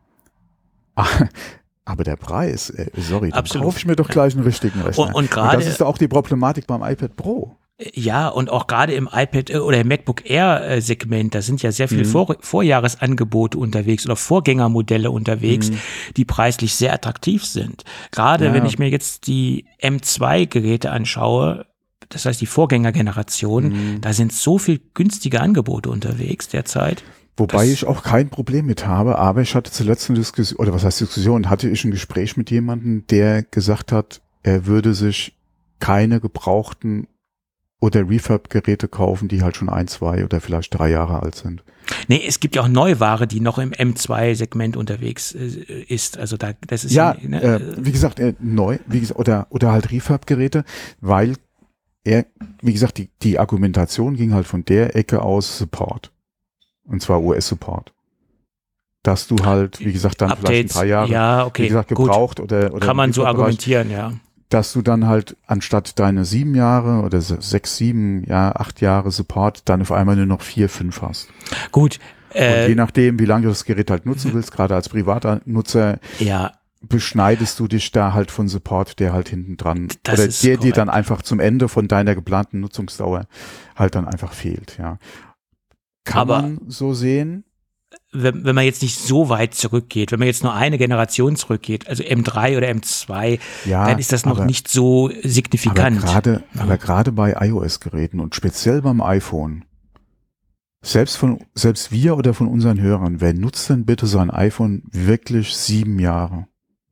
aber der Preis, ey, sorry, dann kaufe ich mir doch gleich einen richtigen Rechner. Und, und, grade, und das ist auch die Problematik beim iPad Pro. Ja, und auch gerade im iPad oder im MacBook Air Segment, da sind ja sehr viele mhm. Vor Vorjahresangebote unterwegs oder Vorgängermodelle unterwegs, mhm. die preislich sehr attraktiv sind. Gerade ja. wenn ich mir jetzt die M zwei Geräte anschaue, das heißt die Vorgängergeneration, mhm. da sind so viel günstige Angebote unterwegs derzeit. Wobei ich auch kein Problem mit habe, aber ich hatte zuletzt eine Diskussion, oder was heißt Diskussion, hatte ich ein Gespräch mit jemandem, der gesagt hat, er würde sich keine gebrauchten oder Refurb-Geräte kaufen, die halt schon ein, zwei oder vielleicht drei Jahre alt sind. Nee, es gibt ja auch Neuware, die noch im M zwei Segment unterwegs äh, ist. Also da, das ist ja, ne, äh, wie gesagt, äh, neu, wie gesagt, oder oder halt Refurb-Geräte, weil er, wie gesagt, die die Argumentation ging halt von der Ecke aus Support, und zwar U S-Support, dass du halt, wie gesagt, dann Updates, vielleicht in drei Jahre, ja, okay, wie gesagt, gebraucht gut. oder oder kann man so argumentieren, ja. Dass du dann halt anstatt deine sieben Jahre oder sechs, sieben, ja, acht Jahre Support dann auf einmal nur noch vier, fünf hast. Gut. Äh, und je nachdem, wie lange du das Gerät halt nutzen willst, gerade als Privatnutzer, ja. beschneidest du dich da halt von Support, der halt hinten dran, das oder ist der korrekt. dir dann einfach zum Ende von deiner geplanten Nutzungsdauer halt dann einfach fehlt, ja. Kann Aber man so sehen. Wenn, wenn man jetzt nicht so weit zurückgeht, wenn man jetzt nur eine Generation zurückgeht, also M drei oder M zwei, ja, dann ist das noch aber, nicht so signifikant. Aber gerade, ja. aber gerade bei iOS-Geräten und speziell beim iPhone, selbst von, selbst wir oder von unseren Hörern, wer nutzt denn bitte so ein iPhone wirklich sieben Jahre?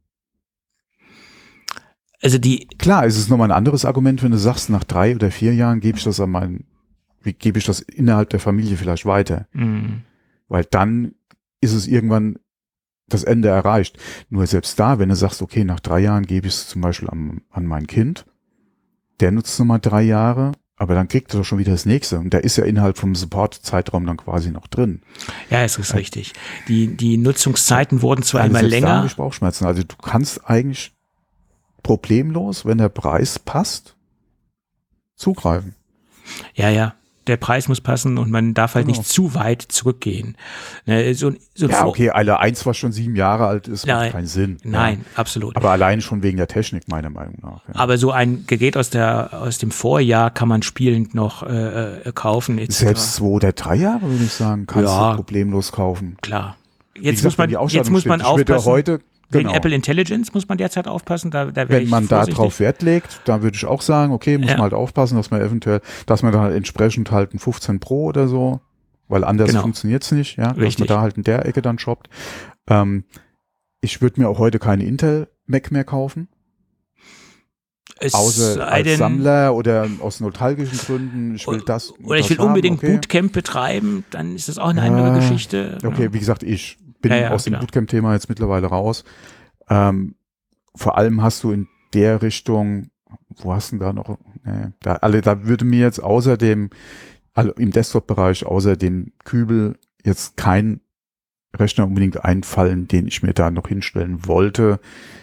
Also die. Klar, es ist nochmal ein anderes Argument, wenn du sagst, nach drei oder vier Jahren gebe ich das an meinen, wie gebe ich das innerhalb der Familie vielleicht weiter? Mhm. Weil dann ist es irgendwann das Ende erreicht. Nur selbst da, wenn du sagst, okay, nach drei Jahren gebe ich es zum Beispiel an, an mein Kind, der nutzt nochmal drei Jahre, aber dann kriegt er doch schon wieder das nächste. Und der ist ja innerhalb vom Support-Zeitraum dann quasi noch drin. Ja, es ist ja. richtig. Die, die Nutzungszeiten wurden zwar also immer länger. Da habe ich Bauchschmerzen. Also du kannst eigentlich problemlos, wenn der Preis passt, zugreifen. Ja, ja. Der Preis muss passen und man darf halt genau. nicht zu weit zurückgehen. So, so ja, okay, alle eins, was schon sieben Jahre alt ist, nein, macht keinen Sinn. Nein, ja. absolut. Aber allein schon wegen der Technik, meiner Meinung nach. Ja. Aber so ein Gerät aus der aus dem Vorjahr kann man spielend noch äh, kaufen. et cetera. Selbst zwei oder drei Jahre, würde ich sagen, kannst ja. du problemlos kaufen. Klar. Jetzt gesagt, muss man, jetzt muss man aufpassen. Heute, Genau. Wegen Apple Intelligence muss man derzeit aufpassen. Da, da Wenn ich man da drauf Wert legt, dann würde ich auch sagen, okay, muss ja. man halt aufpassen, dass man eventuell, dass man dann halt entsprechend halt ein fünfzehn Pro oder so, weil anders genau. funktioniert es nicht, ja, Richtig. dass man da halt in der Ecke dann shoppt. Ähm, ich würde mir auch heute keine Intel Mac mehr kaufen. Es Außer als denn, Sammler oder aus nostalgischen Gründen. Ich will das. Oder ich will haben, unbedingt okay. Bootcamp betreiben, dann ist das auch eine andere äh, Geschichte. Okay, ja. wie gesagt, ich bin ja, ja, aus dem klar. Bootcamp-Thema jetzt mittlerweile raus. Ähm, vor allem hast du in der Richtung, wo hast du da noch, nee, da, alle, da würde mir jetzt außer dem, also im Desktop-Bereich, außer dem Kübel jetzt kein Rechner unbedingt einfallen, den ich mir da noch hinstellen wollte.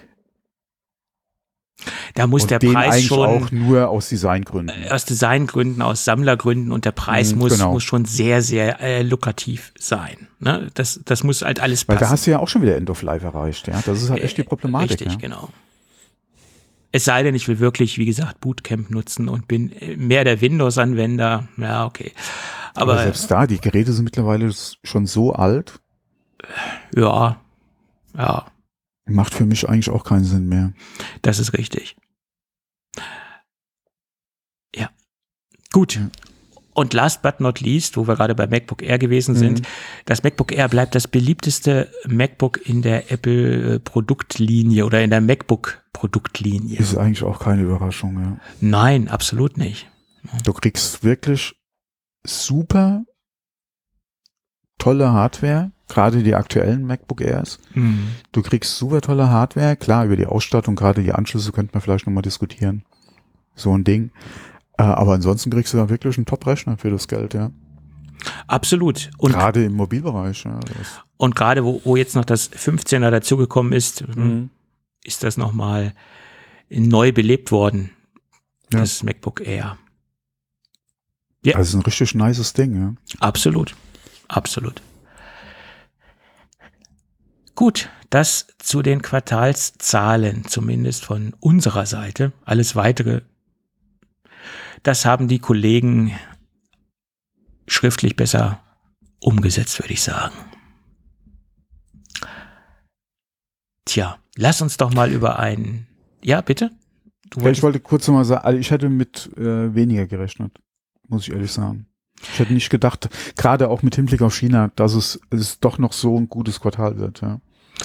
Da muss und der den Preis eigentlich schon auch nur aus Designgründen. Aus Designgründen, aus Sammlergründen und der Preis mhm, muss, genau. muss schon sehr, sehr äh, lukrativ sein. Ne? Das, das muss halt alles passen. passen. Weil da hast du ja auch schon wieder End of Life erreicht. Ja, das ist halt echt die Problematik. Richtig, ja. genau. Es sei denn, ich will wirklich, wie gesagt, Bootcamp nutzen und bin mehr der Windows-Anwender. Ja, okay. Aber, Aber selbst da, die Geräte sind mittlerweile schon so alt. Ja, ja. Macht für mich eigentlich auch keinen Sinn mehr. Das ist richtig. Ja. Gut. Ja. Und last but not least, wo wir gerade bei MacBook Air gewesen sind, mhm. das MacBook Air bleibt das beliebteste MacBook in der Apple-Produktlinie oder in der MacBook-Produktlinie. Ist eigentlich auch keine Überraschung, ja. Nein, absolut nicht. Du kriegst wirklich super tolle Hardware, gerade die aktuellen MacBook Airs. Mhm. Du kriegst super tolle Hardware, klar, über die Ausstattung, gerade die Anschlüsse könnte man vielleicht nochmal diskutieren. So ein Ding. Äh, aber ansonsten kriegst du da wirklich einen Top-Rechner für das Geld, ja. Absolut. Und gerade im Mobilbereich. Ja, das und gerade wo, wo jetzt noch das fünfzehner dazugekommen ist, mhm. ist das nochmal neu belebt worden, ja. das MacBook Air. Ja. Also ein richtig nices Ding. Ja. Absolut. Absolut. Gut, das zu den Quartalszahlen, zumindest von unserer Seite. Alles Weitere, das haben die Kollegen schriftlich besser umgesetzt, würde ich sagen. Tja, lass uns doch mal über ein... Ja, bitte? Du ja, ich wollte kurz noch mal sagen, also ich hätte mit äh, weniger gerechnet, muss ich ehrlich sagen. Ich hätte nicht gedacht, gerade auch mit Hinblick auf China, dass es, es doch noch so ein gutes Quartal wird. Ja,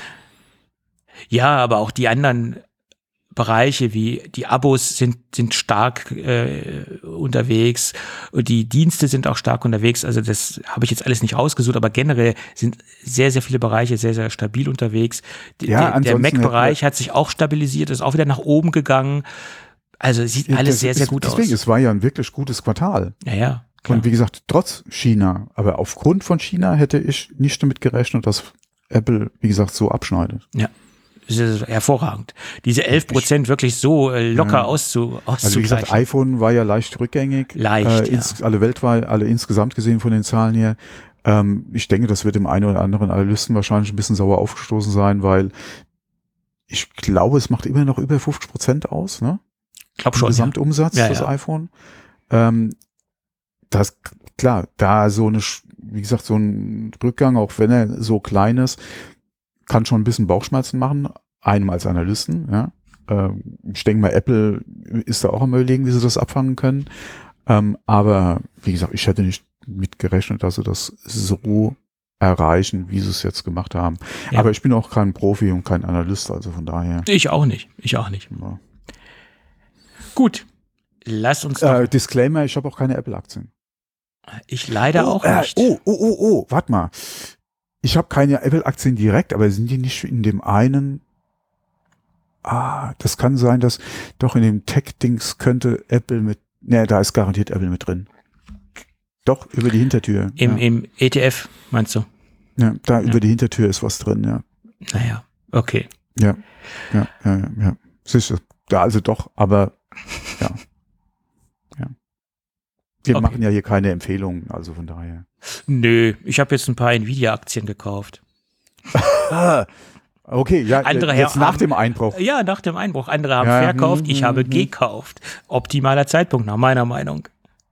ja, aber auch die anderen Bereiche wie die Abos sind sind stark äh, unterwegs und die Dienste sind auch stark unterwegs. Also das habe ich jetzt alles nicht rausgesucht, aber generell sind sehr, sehr viele Bereiche sehr, sehr stabil unterwegs. Die, ja, der der Mac-Bereich hat sich auch stabilisiert, ist auch wieder nach oben gegangen. Also sieht ja, alles sehr, sehr gut deswegen, aus. Deswegen, es war ja ein wirklich gutes Quartal. Ja, ja. Klar. Und wie gesagt, trotz China, aber aufgrund von China hätte ich nicht damit gerechnet, dass Apple, wie gesagt, so abschneidet. Ja, das ist hervorragend. Diese elf Prozent wirklich so äh, locker ja. auszu, auszugleichen. Also wie gesagt, iPhone war ja leicht rückgängig. Leicht, äh, ja. ins, alle weltweit, alle insgesamt gesehen von den Zahlen her. Ähm, ich denke, das wird dem einen oder anderen Analysten wahrscheinlich ein bisschen sauer aufgestoßen sein, weil ich glaube, es macht immer noch über fünfzig Prozent aus, ne? Ich glaube schon. Gesamtumsatz, ja. Ja, das ja. iPhone. Ähm, Das, klar, da so eine, wie gesagt, so ein Rückgang, auch wenn er so klein ist, kann schon ein bisschen Bauchschmerzen machen, einem als Analysten, ja. Ähm, ich denke mal, Apple ist da auch am Überlegen, wie sie das abfangen können. Ähm, aber, wie gesagt, ich hätte nicht mitgerechnet, dass sie das so erreichen, wie sie es jetzt gemacht haben. Ja. Aber ich bin auch kein Profi und kein Analyst, also von daher. Ich auch nicht, ich auch nicht. Ja. Gut, lass uns doch. Äh, Disclaimer, ich habe auch keine Apple-Aktien. Ich leider oh, auch äh, nicht. Oh, oh, oh, oh, warte mal. Ich habe keine Apple-Aktien direkt, aber sind die nicht in dem einen? Ah, das kann sein, dass doch in dem Tech-Dings könnte Apple mit, ne, da ist garantiert Apple mit drin. Doch, über die Hintertür. Im, ja. im E T F, meinst du? Ja, da ja. über die Hintertür ist was drin, ja. Naja, okay. Ja, ja, ja, ja. ja. Siehst du, da also doch, aber ja. Ja. Wir okay. machen ja hier keine Empfehlungen, also von daher. Nö, ich habe jetzt ein paar Nvidia-Aktien gekauft. Okay, ja, andere jetzt haben, nach dem Einbruch. Ja, nach dem Einbruch. Andere haben ja, verkauft, hm, ich hm, habe hm. gekauft. Optimaler Zeitpunkt, nach meiner Meinung.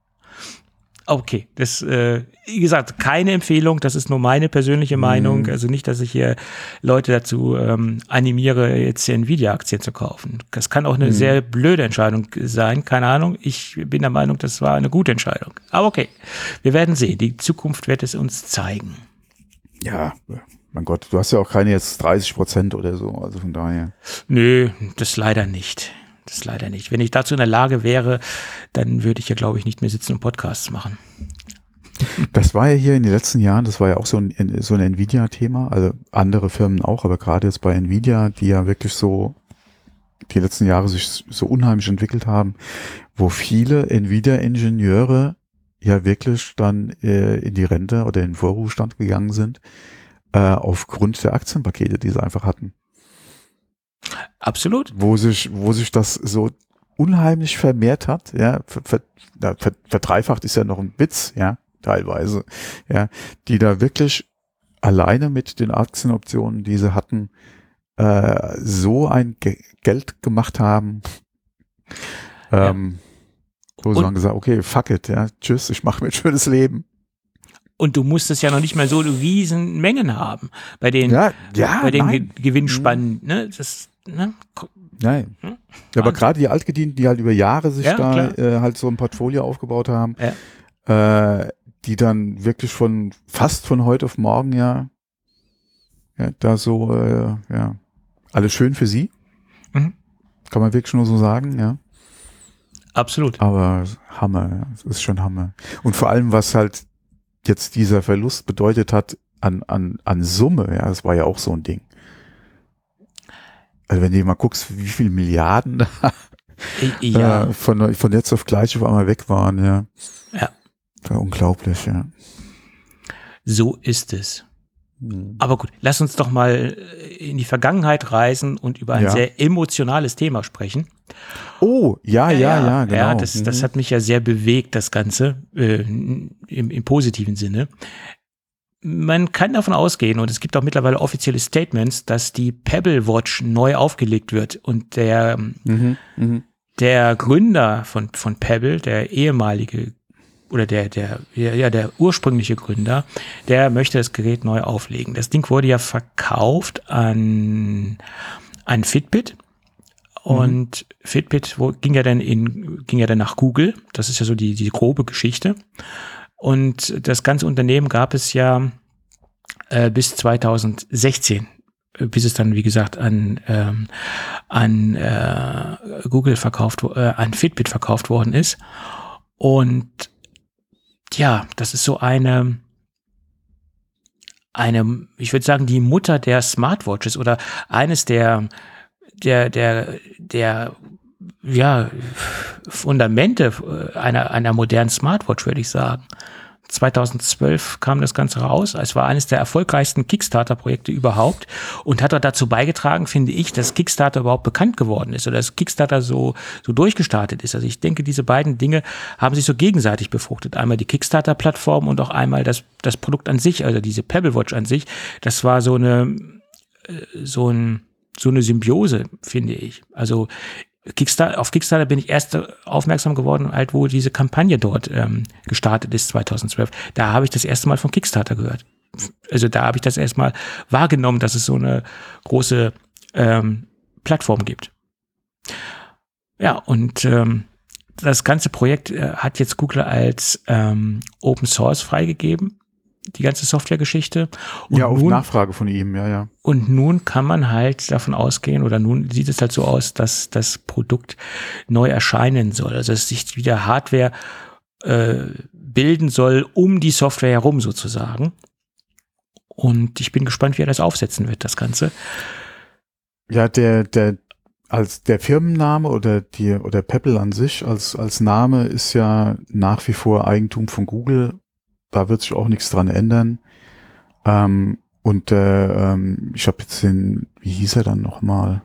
Okay, das, äh, wie gesagt, keine Empfehlung, das ist nur meine persönliche Meinung. Mhm. Also nicht, dass ich hier Leute dazu ähm, animiere, jetzt Nvidia-Aktien zu kaufen. Das kann auch eine mhm. sehr blöde Entscheidung sein, keine Ahnung. Ich bin der Meinung, das war eine gute Entscheidung. Aber okay, wir werden sehen. Die Zukunft wird es uns zeigen. Ja, mein Gott, du hast ja auch keine jetzt dreißig Prozent oder so, also von daher. Nö, das leider nicht. Das leider nicht. Wenn ich dazu in der Lage wäre, dann würde ich ja, glaube ich, nicht mehr sitzen und Podcasts machen. Das war ja hier in den letzten Jahren, das war ja auch so ein, so ein Nvidia-Thema, also andere Firmen auch, aber gerade jetzt bei Nvidia, die ja wirklich so die letzten Jahre sich so unheimlich entwickelt haben, wo viele Nvidia-Ingenieure ja wirklich dann äh, in die Rente oder in den Vorruhestand gegangen sind, äh, aufgrund der Aktienpakete, die sie einfach hatten. Absolut. Wo sich, wo sich das so unheimlich vermehrt hat, ja, ver, ver, ver, verdreifacht ist ja noch ein Witz, ja, teilweise, ja, die da wirklich alleine mit den Aktienoptionen, die sie hatten, äh, so ein Ge- Geld gemacht haben, ähm, ja. wo sie dann gesagt, okay, fuck it, ja, tschüss, ich mache mir ein schönes Leben. Und du musstest ja noch nicht mal so riesen Mengen haben bei den, ja, ja, bei den nein. Ge- Gewinnspannen. Ne? Das, ne? Nein. Hm? Ja, aber gerade die Altgedienten, die halt über Jahre sich ja, da äh, halt so ein Portfolio aufgebaut haben, ja. äh, die dann wirklich von fast von heute auf morgen ja, ja da so, äh, ja, alles schön für sie. Mhm. Kann man wirklich nur so sagen, ja. Absolut. Aber Hammer, ja. Das ist schon Hammer. Und vor allem, was halt jetzt dieser Verlust bedeutet hat an, an, an Summe, ja, das war ja auch so ein Ding. Also wenn du mal guckst, wie viele Milliarden da ja. äh, von, von jetzt auf gleich auf einmal weg waren, ja. Ja. Das war unglaublich, ja. So ist es. Aber gut, lass uns doch mal in die Vergangenheit reisen und über ein Ja. sehr emotionales Thema sprechen. Oh, ja, ja, ja, genau. Ja, das, das Mhm. hat mich ja sehr bewegt, das Ganze, äh, im, im positiven Sinne. Man kann davon ausgehen, und es gibt auch mittlerweile offizielle Statements, dass die Pebble Watch neu aufgelegt wird. Und der, Mhm. Mhm. der Gründer von, von Pebble, der ehemalige oder der, der, ja, der ursprüngliche Gründer, der möchte das Gerät neu auflegen. Das Ding wurde ja verkauft an, an Fitbit. Und mhm. Fitbit wo, ging ja dann in, ging ja dann nach Google. Das ist ja so die, die grobe Geschichte. Und das ganze Unternehmen gab es ja äh, bis zweitausendsechzehn, bis es dann, wie gesagt, an, ähm, an äh, Google verkauft, äh, an Fitbit verkauft worden ist. Und ja, das ist so eine, eine, ich würde sagen, die Mutter der Smartwatches oder eines der, der, der, der, ja, Fundamente einer, einer modernen Smartwatch, würde ich sagen. zweitausendzwölf kam das Ganze raus. Es war eines der erfolgreichsten Kickstarter-Projekte überhaupt und hat auch dazu beigetragen, finde ich, dass Kickstarter überhaupt bekannt geworden ist oder dass Kickstarter so, so durchgestartet ist. Also ich denke, diese beiden Dinge haben sich so gegenseitig befruchtet. Einmal die Kickstarter-Plattform und auch einmal das, das Produkt an sich, also diese Pebble Watch an sich. Das war so eine, so ein, so eine Symbiose, finde ich. Also Kickstarter, auf Kickstarter bin ich erst aufmerksam geworden, halt, wo diese Kampagne dort ähm, gestartet ist, zweitausendzwölf. Da habe ich das erste Mal von Kickstarter gehört. Also da habe ich das erstmal wahrgenommen, dass es so eine große ähm, Plattform gibt. Ja, und ähm, das ganze Projekt äh, hat jetzt Google als ähm, Open Source freigegeben, die ganze Softwaregeschichte. Und ja, auf nun, Nachfrage von ihm, ja, ja. Und nun kann man halt davon ausgehen, oder nun sieht es halt so aus, dass das Produkt neu erscheinen soll. Also dass sich wieder Hardware äh, bilden soll um die Software herum sozusagen. Und ich bin gespannt, wie er das aufsetzen wird, das Ganze. Ja, der, der, als der Firmenname oder die, oder Pebble an sich als, als Name ist ja nach wie vor Eigentum von Google. Da wird sich auch nichts dran ändern. Ähm, und äh, ähm, ich habe jetzt den, wie hieß er dann nochmal?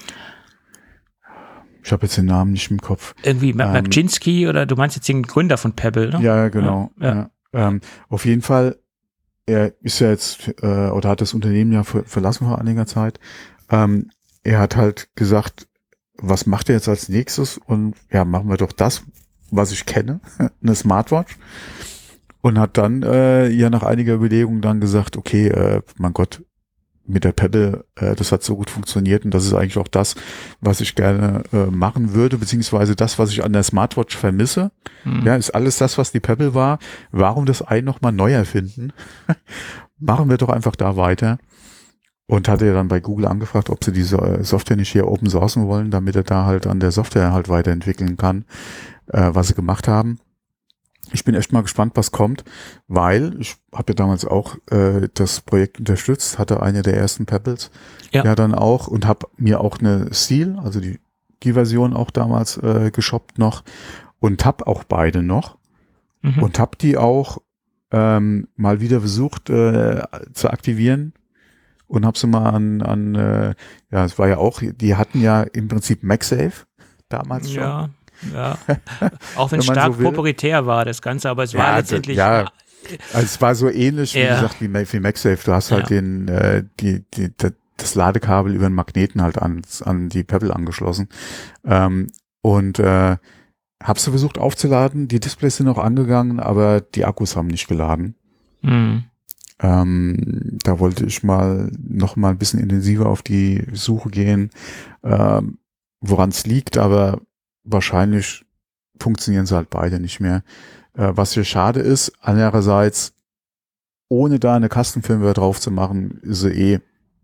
Ich habe jetzt den Namen nicht im Kopf. Irgendwie Mrczynski ähm, oder du meinst jetzt den Gründer von Pebble, ne? Ja, genau. Ja, ja. Ja. Ähm, auf jeden Fall, er ist ja jetzt, äh, oder hat das Unternehmen ja ver- verlassen vor einiger Zeit. Ähm, er hat halt gesagt, was macht er jetzt als nächstes? Und ja, machen wir doch das, was ich kenne, eine Smartwatch. Und hat dann äh, ja nach einiger Überlegung dann gesagt, okay, äh, mein Gott, mit der Pebble, äh, das hat so gut funktioniert und das ist eigentlich auch das, was ich gerne äh, machen würde, beziehungsweise das, was ich an der Smartwatch vermisse. Mhm. Ja, ist alles das, was die Pebble war. Warum das Ei nochmal neu erfinden? Machen wir doch einfach da weiter. Und hatte ja dann bei Google angefragt, ob sie diese Software nicht hier open sourcen wollen, damit er da halt an der Software halt weiterentwickeln kann, äh, was sie gemacht haben. Ich bin echt mal gespannt, was kommt, weil ich habe ja damals auch äh, das Projekt unterstützt, hatte eine der ersten Pebbles ja, ja dann auch und habe mir auch eine Steel, also die, die Version auch damals äh, geshoppt noch und habe auch beide noch mhm. und habe die auch ähm, mal wieder versucht äh, zu aktivieren und habe sie mal an, an äh, ja, es war ja auch, die hatten ja im Prinzip MagSafe damals schon. Ja. Ja, auch wenn es stark so proprietär war, das Ganze, aber es war ja, letztendlich. Ja, also es war so ähnlich, wie ja. gesagt, wie, wie MagSafe. Du hast halt ja. den, äh, die, die, das Ladekabel über den Magneten halt an, an die Pebble angeschlossen. Ähm, und äh, hab's du versucht aufzuladen, die Displays sind auch angegangen, aber die Akkus haben nicht geladen. Mhm. Ähm, da wollte ich mal noch mal ein bisschen intensiver auf die Suche gehen, ähm, woran es liegt, aber wahrscheinlich funktionieren sie halt beide nicht mehr. Äh, was hier schade ist, andererseits, ohne da eine Custom-Firmware drauf zu machen, ist sie eh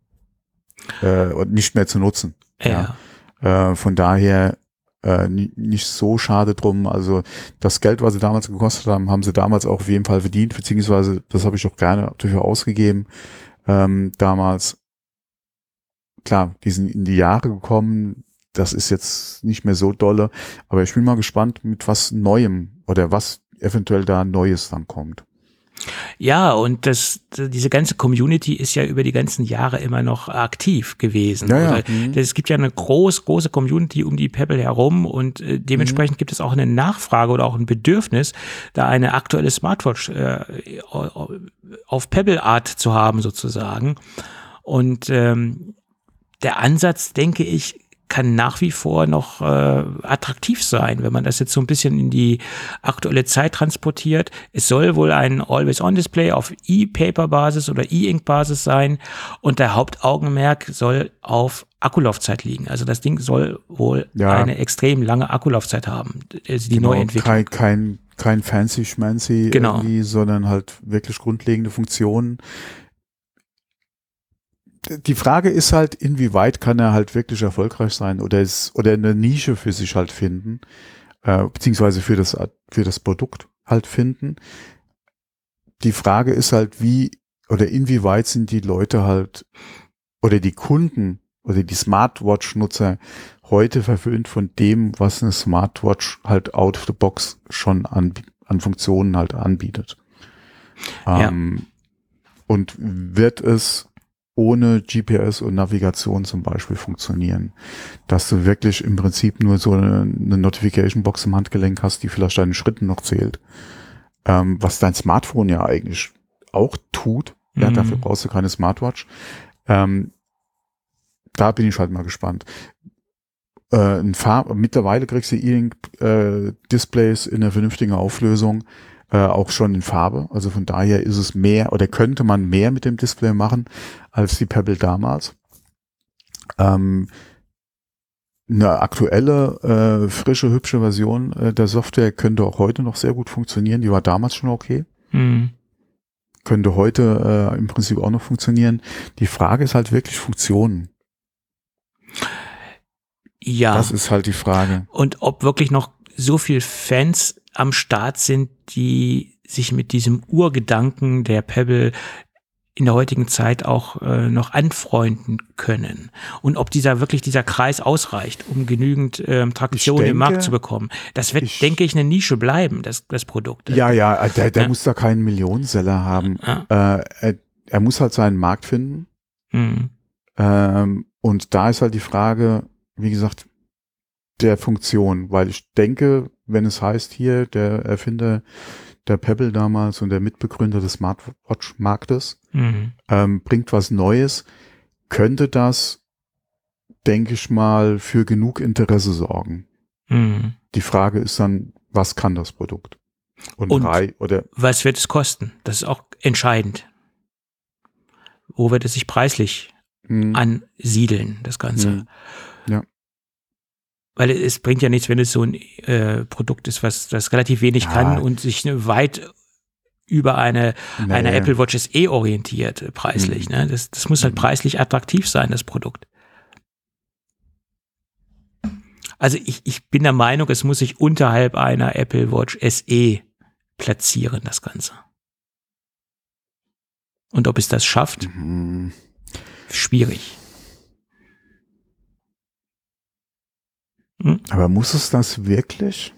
äh, nicht mehr zu nutzen. Ja. Ja. Äh, von daher äh, nicht so schade drum. Also das Geld, was sie damals gekostet haben, haben sie damals auch auf jeden Fall verdient, beziehungsweise das habe ich auch gerne dafür ausgegeben. Ähm, damals, klar, die sind in die Jahre gekommen. Das ist jetzt nicht mehr so dolle, aber ich bin mal gespannt, mit was Neuem oder was eventuell da Neues dann kommt. Ja, und das, diese ganze Community ist ja über die ganzen Jahre immer noch aktiv gewesen. Ja, ja. Oder, mhm. Es gibt ja eine groß, große Community um die Pebble herum und äh, dementsprechend mhm. gibt es auch eine Nachfrage oder auch ein Bedürfnis, da eine aktuelle Smartwatch äh, auf Pebble-Art zu haben sozusagen. Und ähm, der Ansatz, denke ich, kann nach wie vor noch äh, attraktiv sein, wenn man das jetzt so ein bisschen in die aktuelle Zeit transportiert. Es soll wohl ein Always-On-Display auf E-Paper-Basis oder E-Ink-Basis sein und der Hauptaugenmerk soll auf Akkulaufzeit liegen. Also das Ding soll wohl ja. eine extrem lange Akkulaufzeit haben. Also die genau, Neuentwicklung. Kein, kein, kein fancy-schmancy genau. irgendwie, sondern halt wirklich grundlegende Funktionen. Die Frage ist halt, inwieweit kann er halt wirklich erfolgreich sein oder ist, oder eine Nische für sich halt finden, äh, beziehungsweise für das, für das Produkt halt finden. Die Frage ist halt, wie oder inwieweit sind die Leute halt oder die Kunden oder die Smartwatch-Nutzer heute verwöhnt von dem, was eine Smartwatch halt out of the box schon an, an Funktionen halt anbietet. Ja. Ähm, und wird es ohne G P S und Navigation zum Beispiel funktionieren. Dass du wirklich im Prinzip nur so eine, eine Notification-Box im Handgelenk hast, die vielleicht deinen Schritten noch zählt. Ähm, was dein Smartphone ja eigentlich auch tut. Mhm. Ja, dafür brauchst du keine Smartwatch. Ähm, da bin ich halt mal gespannt. Äh, ein Farb- mittlerweile kriegst du E-Ink-Displays in einer vernünftigen Auflösung. Äh, auch schon in Farbe, also von daher ist es mehr oder könnte man mehr mit dem Display machen als die Pebble damals. Ähm, eine aktuelle, äh, frische, hübsche Version äh, der Software könnte auch heute noch sehr gut funktionieren, die war damals schon okay. Mhm. Könnte heute äh, im Prinzip auch noch funktionieren. Die Frage ist halt wirklich Funktionen. Ja. Das ist halt die Frage. Und ob wirklich noch so viel Fans am Start sind, die sich mit diesem Urgedanken der Pebble in der heutigen Zeit auch äh, noch anfreunden können. Und ob dieser wirklich dieser Kreis ausreicht, um genügend ähm, Traktion denke, im Markt zu bekommen. Das wird, ich, denke ich, eine Nische bleiben, das, das Produkt. Ja, ja, der, der ja. muss da keinen Millionenseller haben. Ja. Äh, er, er muss halt seinen Markt finden. Mhm. Ähm, und da ist halt die Frage, wie gesagt, der Funktion, weil ich denke, wenn es heißt hier, der Erfinder der Pebble damals und der Mitbegründer des Smartwatch-Marktes mhm. ähm, bringt was Neues, könnte das, denke ich mal, für genug Interesse sorgen. Mhm. Die Frage ist dann, was kann das Produkt? Und, und drei, oder was wird es kosten? Das ist auch entscheidend. Wo wird es sich preislich mhm. ansiedeln, das Ganze? Mhm. Ja. Weil es bringt ja nichts, wenn es so ein äh, Produkt ist, was das relativ wenig ja. kann und sich ne, weit über eine, nee. eine Apple Watch S E orientiert, preislich. Mhm. Ne? Das, das muss halt mhm. preislich attraktiv sein, das Produkt. Also ich, ich bin der Meinung, es muss sich unterhalb einer Apple Watch S E platzieren, das Ganze. Und ob es das schafft, mhm. schwierig. Aber muss es das wirklich?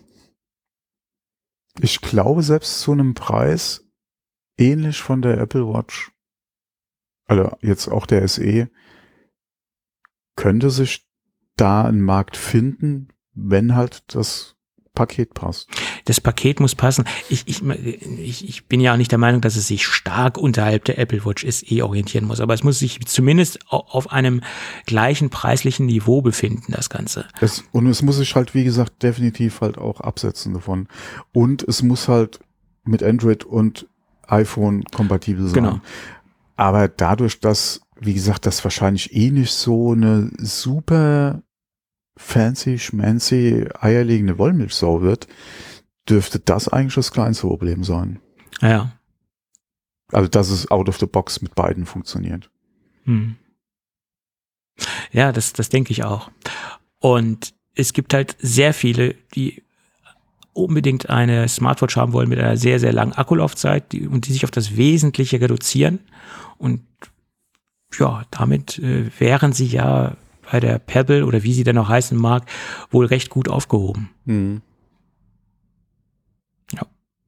Ich glaube, selbst zu einem Preis ähnlich von der Apple Watch, also jetzt auch der S E, könnte sich da ein Markt finden, wenn halt das Paket passt. Das Paket muss passen. Ich, ich, ich, ich bin ja auch nicht der Meinung, dass es sich stark unterhalb der Apple Watch S E orientieren muss, aber es muss sich zumindest auf einem gleichen preislichen Niveau befinden, das Ganze. Es, und es muss sich halt, wie gesagt, definitiv halt auch absetzen davon. Und es muss halt mit Android und iPhone kompatibel sein. Genau. Aber dadurch, dass, wie gesagt, das wahrscheinlich eh nicht so eine super fancy, schmancy, eierlegende Wollmilchsau wird, dürfte das eigentlich das kleinste Problem sein. Ja. Also, dass es out of the box mit beiden funktioniert. Hm. Ja, das, das denke ich auch. Und es gibt halt sehr viele, die unbedingt eine Smartwatch haben wollen mit einer sehr, sehr langen Akkulaufzeit die, und die sich auf das Wesentliche reduzieren. Und ja, damit äh, wären sie ja bei der Pebble oder wie sie denn auch heißen mag, wohl recht gut aufgehoben. Mhm. Ja.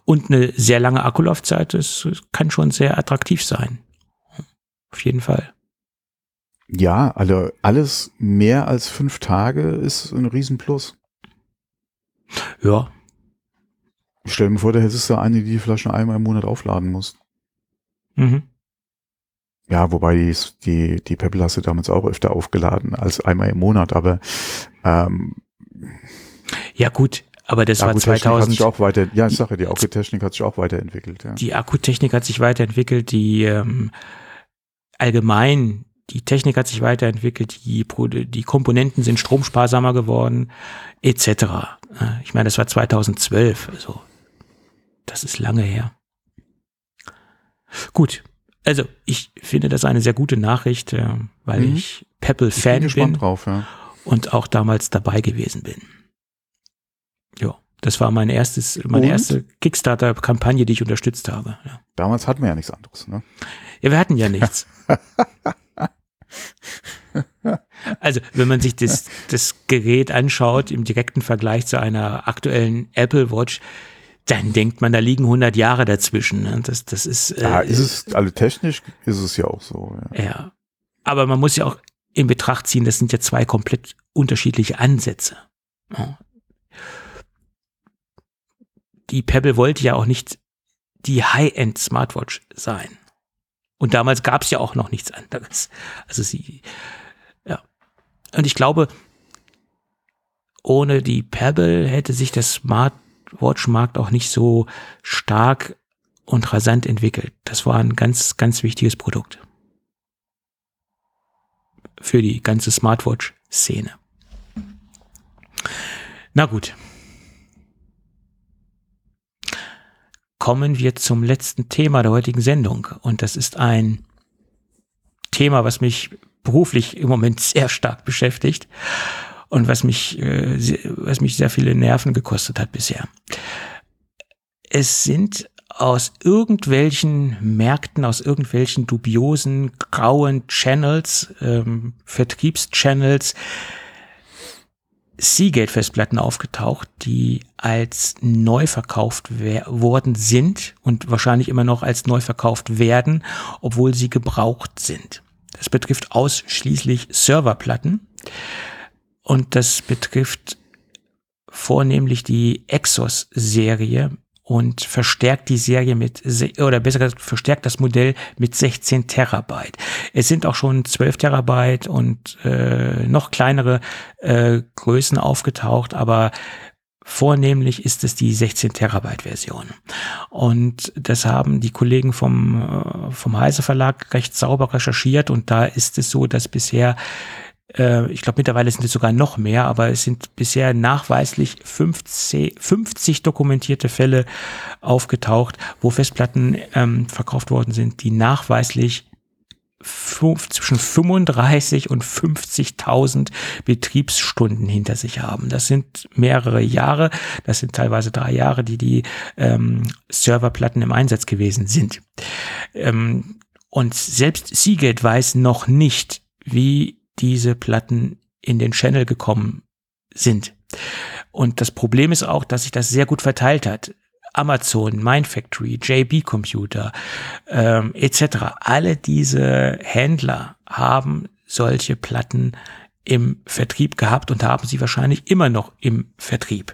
Und eine sehr lange Akkulaufzeit, das kann schon sehr attraktiv sein. Auf jeden Fall. Ja, also alles mehr als fünf Tage ist ein Riesenplus. Ja. Ich stelle mir vor, da hättest du eine, die die Flaschen einmal im Monat aufladen muss. Mhm. Ja, wobei die, die, die Pebble hast du damals auch öfter aufgeladen als einmal im Monat, aber ähm, ja gut, aber das war zweitausend. Hat sich auch weiter, ja, ich sage, die Akkutechnik hat sich auch weiterentwickelt. Ja. Die Akkutechnik hat sich weiterentwickelt, die ähm, allgemein, die Technik hat sich weiterentwickelt, die, die Komponenten sind stromsparsamer geworden, et cetera. Ich meine, das war zweitausendzwölf, also das ist lange her. Gut. Also, ich finde das eine sehr gute Nachricht, äh, weil mhm. ich Pebble-Fan bin, bin drauf, ja. und auch damals dabei gewesen bin. Ja, das war mein erstes, meine und? erste Kickstarter-Kampagne, die ich unterstützt habe. Ja. Damals hatten wir ja nichts anderes, ne? Ja, wir hatten ja nichts. Also, wenn man sich das, das Gerät anschaut, im direkten Vergleich zu einer aktuellen Apple Watch, dann denkt man, da liegen hundert Jahre dazwischen. Ne? Das, das ist. Äh, ja, ist es, also technisch ist es ja auch so. Ja. ja. Aber man muss ja auch in Betracht ziehen, das sind ja zwei komplett unterschiedliche Ansätze. Ja. Die Pebble wollte ja auch nicht die High-End-Smartwatch sein. Und damals gab es ja auch noch nichts anderes. Also sie, ja. Und ich glaube, ohne die Pebble hätte sich das Smart Watch-Markt auch nicht so stark und rasant entwickelt. Das war ein ganz, ganz wichtiges Produkt für die ganze Smartwatch-Szene. Na gut. Kommen wir zum letzten Thema der heutigen Sendung. Und das ist ein Thema, was mich beruflich im Moment sehr stark beschäftigt. Und was mich, äh, was mich sehr viele Nerven gekostet hat bisher. Es sind aus irgendwelchen Märkten, aus irgendwelchen dubiosen, grauen Channels, ähm, Vertriebschannels, Seagate-Festplatten aufgetaucht, die als neu verkauft worden sind und wahrscheinlich immer noch als neu verkauft werden, obwohl sie gebraucht sind. Das betrifft ausschließlich Serverplatten. Und das betrifft vornehmlich die Exos-Serie und verstärkt die Serie mit, oder besser gesagt, verstärkt das Modell mit sechzehn Terabyte. Es sind auch schon zwölf Terabyte und äh, noch kleinere äh, Größen aufgetaucht, aber vornehmlich ist es die sechzehn Terabyte Version. Und das haben die Kollegen vom, vom Heise Verlag recht sauber recherchiert und da ist es so, dass bisher ich glaube, mittlerweile sind es sogar noch mehr, aber es sind bisher nachweislich fünfzig, fünfzig dokumentierte Fälle aufgetaucht, wo Festplatten ähm, verkauft worden sind, die nachweislich fünf, zwischen fünfunddreißig und fünfzigtausend Betriebsstunden hinter sich haben. Das sind mehrere Jahre, das sind teilweise drei Jahre, die die ähm, Serverplatten im Einsatz gewesen sind. Ähm, und selbst Seagate weiß noch nicht, wie diese Platten in den Channel gekommen sind. Und das Problem ist auch, dass sich das sehr gut verteilt hat. Amazon, Mindfactory, J B Computer ähm, et cetera. Alle diese Händler haben solche Platten im Vertrieb gehabt und haben sie wahrscheinlich immer noch im Vertrieb.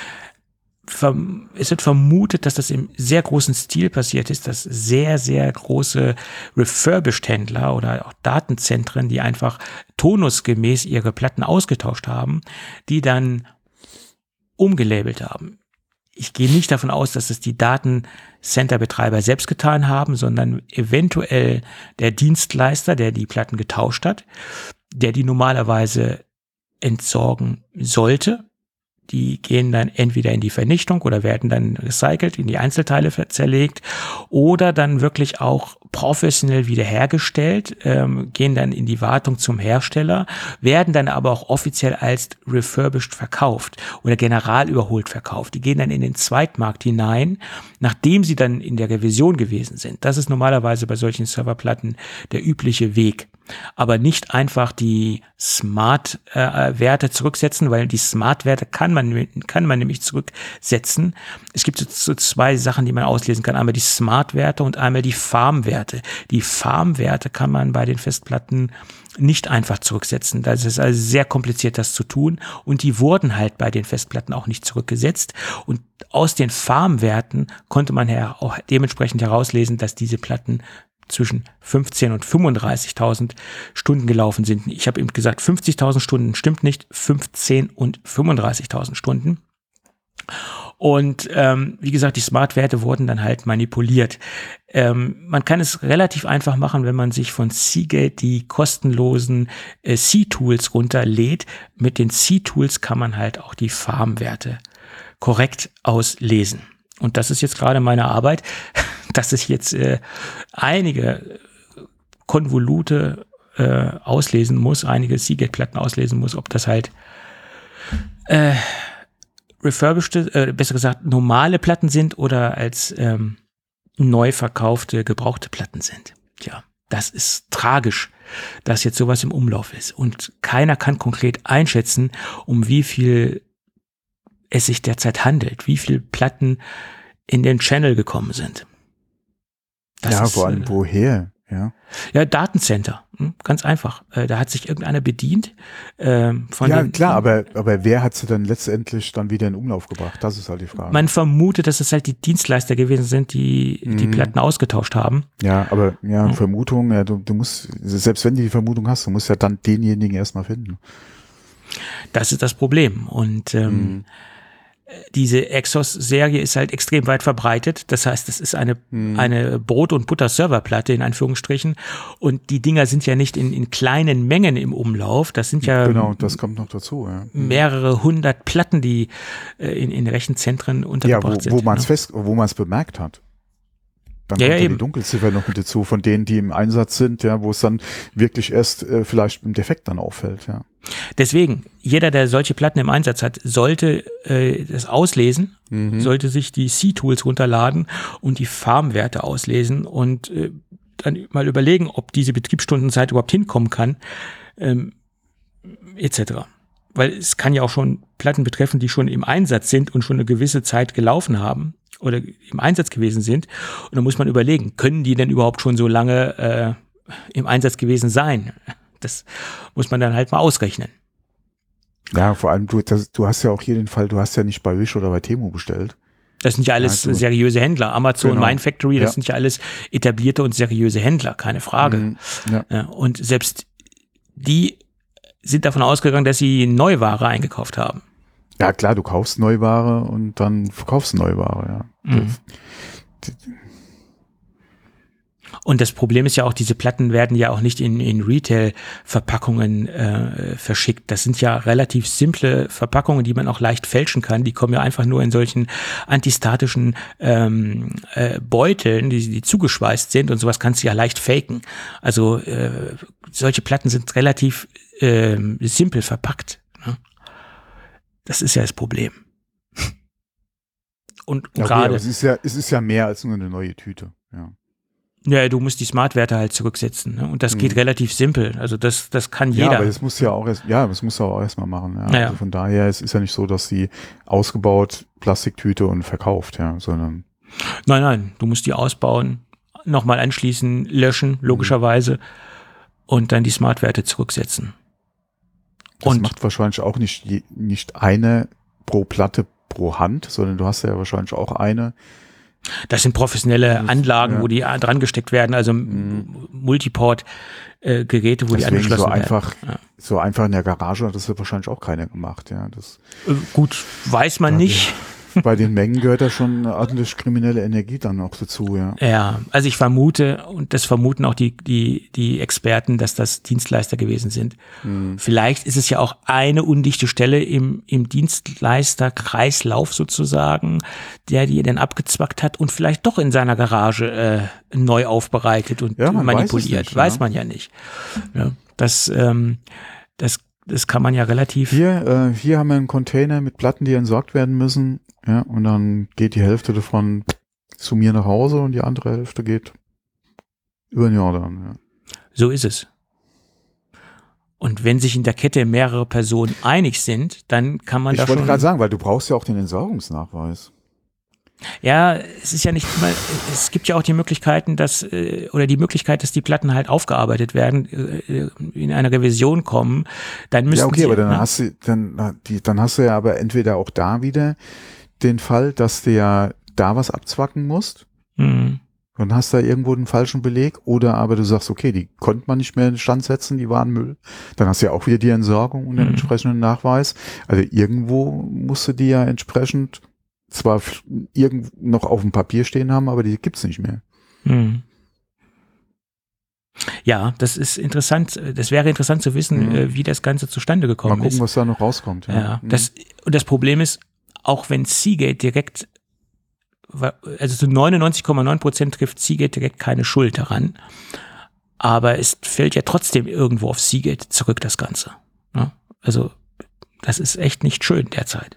Es wird vermutet, dass das im sehr großen Stil passiert ist, dass sehr, sehr große Refurbished-Händler oder auch Datenzentren, die einfach tonusgemäß ihre Platten ausgetauscht haben, die dann umgelabelt haben. Ich gehe nicht davon aus, dass es die Datencenter-Betreiber selbst getan haben, sondern eventuell der Dienstleister, der die Platten getauscht hat, der die normalerweise entsorgen sollte. Die gehen dann entweder in die Vernichtung oder werden dann recycelt, in die Einzelteile zerlegt oder dann wirklich auch professionell wiederhergestellt, ähm, gehen dann in die Wartung zum Hersteller, werden dann aber auch offiziell als refurbished verkauft oder general überholt verkauft. Die gehen dann in den Zweitmarkt hinein, nachdem sie dann in der Revision gewesen sind. Das ist normalerweise bei solchen Serverplatten der übliche Weg. Aber nicht einfach die Smart-Werte äh, zurücksetzen, weil die Smart-Werte kann man, kann man nämlich zurücksetzen. Es gibt so, so zwei Sachen, die man auslesen kann. Einmal die Smart-Werte und einmal die Farm-Werte. Die Farm-Werte kann man bei den Festplatten nicht einfach zurücksetzen. Das ist also sehr kompliziert, das zu tun. Und die wurden halt bei den Festplatten auch nicht zurückgesetzt. Und aus den Farm-Werten konnte man ja auch dementsprechend herauslesen, dass diese Platten zwischen fünfzehntausend und fünfunddreißigtausend Stunden gelaufen sind. Ich habe eben gesagt, fünfzigtausend Stunden, stimmt nicht, fünfzehntausend und fünfunddreißigtausend Stunden. Und ähm, wie gesagt, die Smart-Werte wurden dann halt manipuliert. Ähm, man kann es relativ einfach machen, wenn man sich von Seagate die kostenlosen äh, C-Tools runterlädt. Mit den C-Tools kann man halt auch die Farm-Werte korrekt auslesen. Und das ist jetzt gerade meine Arbeit, dass ich jetzt äh, einige Konvolute äh, auslesen muss, einige Seagate-Platten auslesen muss, ob das halt äh, refurbished, äh, besser gesagt normale Platten sind oder als ähm, neu verkaufte, gebrauchte Platten sind. Tja, das ist tragisch, dass jetzt sowas im Umlauf ist. Und keiner kann konkret einschätzen, um wie viel es sich derzeit handelt, wie viele Platten in den Channel gekommen sind. Das ja, ist, vor allem äh, woher? Ja, ja, Datencenter, hm, ganz einfach. Äh, da hat sich irgendeiner bedient. Äh, von ja den, klar, aber, aber wer hat sie dann letztendlich dann wieder in Umlauf gebracht? Das ist halt die Frage. Man vermutet, dass es halt die Dienstleister gewesen sind, die die Mhm. Platten ausgetauscht haben. Ja, aber ja, Mhm. Vermutung, ja, du, du musst, selbst wenn du die Vermutung hast, du musst ja dann denjenigen erstmal finden. Das ist das Problem. Und ähm, Mhm. diese Exos-Serie ist halt extrem weit verbreitet. Das heißt, es ist eine, Mhm. eine Brot- und Butter-Serverplatte in Anführungsstrichen. Und die Dinger sind ja nicht in, in kleinen Mengen im Umlauf. Das sind ja Genau, das kommt noch dazu, ja. mehrere hundert Platten, die äh, in, in Rechenzentren Ja, untergebracht wo, sind. wo man es ne? fest, wo man es bemerkt hat. Dann Ja, kommt ja, ja eben. die Dunkelziffer noch mit dazu, von denen, die im Einsatz sind, ja, wo es dann wirklich erst äh, vielleicht im Defekt dann auffällt, ja. Deswegen, jeder, der solche Platten im Einsatz hat, sollte äh, das auslesen, Mhm. sollte sich die C-Tools runterladen und die Farmwerte auslesen und äh, dann mal überlegen, ob diese Betriebsstundenzeit überhaupt hinkommen kann, ähm, et cetera. Weil es kann ja auch schon Platten betreffen, die schon im Einsatz sind und schon eine gewisse Zeit gelaufen haben oder im Einsatz gewesen sind. Und dann muss man überlegen, können die denn überhaupt schon so lange äh, im Einsatz gewesen sein? Das muss man dann halt mal ausrechnen. Ja, vor allem, du, das, du hast ja auch hier den Fall, du hast ja nicht bei Wish oder bei Temu bestellt. Das sind ja alles Ja, du- seriöse Händler. Amazon, Genau. Mindfactory, das Ja. sind ja alles etablierte und seriöse Händler, keine Frage. Mhm. Ja. Ja, und selbst die sind davon ausgegangen, dass sie Neuware eingekauft haben. Ja, klar, du kaufst Neuware und dann verkaufst du Neuware, ja. Mhm. Und das Problem ist ja auch, diese Platten werden ja auch nicht in, in Retail-Verpackungen äh, verschickt. Das sind ja relativ simple Verpackungen, die man auch leicht fälschen kann. Die kommen ja einfach nur in solchen antistatischen ähm, äh, Beuteln, die, die zugeschweißt sind und sowas kannst du ja leicht faken. Also äh, solche Platten sind relativ äh, simpel verpackt. Ne? Das ist ja das Problem. Und Ja, okay, gerade... aber es ist ja, es ist ja mehr als nur eine neue Tüte, ja. Ja, du musst die Smart-Werte halt zurücksetzen, ne? Und das geht Mhm. relativ simpel. Also das, das kann jeder. Ja, aber das muss ja auch erst, ja, das muss er auch erstmal machen, ja. Ja, ja. Also von daher, es ist ja nicht so, dass sie ausgebaut, Plastiktüte und verkauft, ja, sondern, Nein, nein, du musst die ausbauen, nochmal anschließen, löschen, logischerweise, und dann die Smart-Werte zurücksetzen. das Und macht wahrscheinlich auch nicht, je, nicht eine pro Platte pro Hand, sondern du hast ja wahrscheinlich auch eine. das sind professionelle Das ist- Anlagen, ja. wo die dran gesteckt werden, also Mhm. Multiport-Geräte, wo die Deswegen angeschlossen so werden. einfach, Ja. so einfach in der Garage hat das wird wahrscheinlich auch keiner gemacht, ja. Das, Äh, Gut, weiß man Ja, nicht. bei den Mengen gehört da schon ordentlich kriminelle Energie dann auch dazu, ja. Ja, also ich vermute, und das vermuten auch die, die, die Experten, dass das Dienstleister gewesen sind. Mhm. Vielleicht ist es ja auch eine undichte Stelle im, im Dienstleisterkreislauf sozusagen, der die dann abgezwackt hat und vielleicht doch in seiner Garage äh, neu aufbereitet und ja, manipuliert. Weiß, nicht, weiß ja. man ja nicht. Ja, das, ähm, das Das kann man ja relativ. Hier, äh, hier haben wir einen Container mit Platten, die entsorgt werden müssen. Ja, und dann geht die Hälfte davon zu mir nach Hause und die andere Hälfte geht über den Jordan. Ja. So ist es. Und wenn sich in der Kette mehrere Personen einig sind, dann kann man ich da schon. Ich wollte gerade sagen, weil du brauchst ja auch den Entsorgungsnachweis. Ja, es ist ja nicht immer, es gibt ja auch die Möglichkeiten, dass, oder die Möglichkeit, dass die Platten halt aufgearbeitet werden, in einer Revision kommen, dann müssen Ja, okay, sie, aber dann ne? hast du, dann, die, dann hast du ja aber entweder auch da wieder den Fall, dass du ja da was abzwacken musst, Mhm. und hast da irgendwo einen falschen Beleg, oder aber du sagst, okay, die konnte man nicht mehr in Stand setzen, die waren Müll. Dann hast du ja auch wieder die Entsorgung und den Mhm. entsprechenden Nachweis. Also irgendwo musst du die ja entsprechend zwar irgend noch auf dem Papier stehen haben, aber die gibt's nicht mehr. Mhm. Ja, das ist interessant. Das wäre interessant zu wissen, Mhm. wie das Ganze zustande gekommen ist. Mal gucken, was da noch rauskommt. Ja, Ja, mhm. das, und das Problem ist, auch wenn Seagate direkt, also zu neunundneunzig Komma neun Prozent trifft Seagate direkt keine Schuld daran, aber es fällt ja trotzdem irgendwo auf Seagate zurück, das Ganze. Ja, also das ist echt nicht schön derzeit.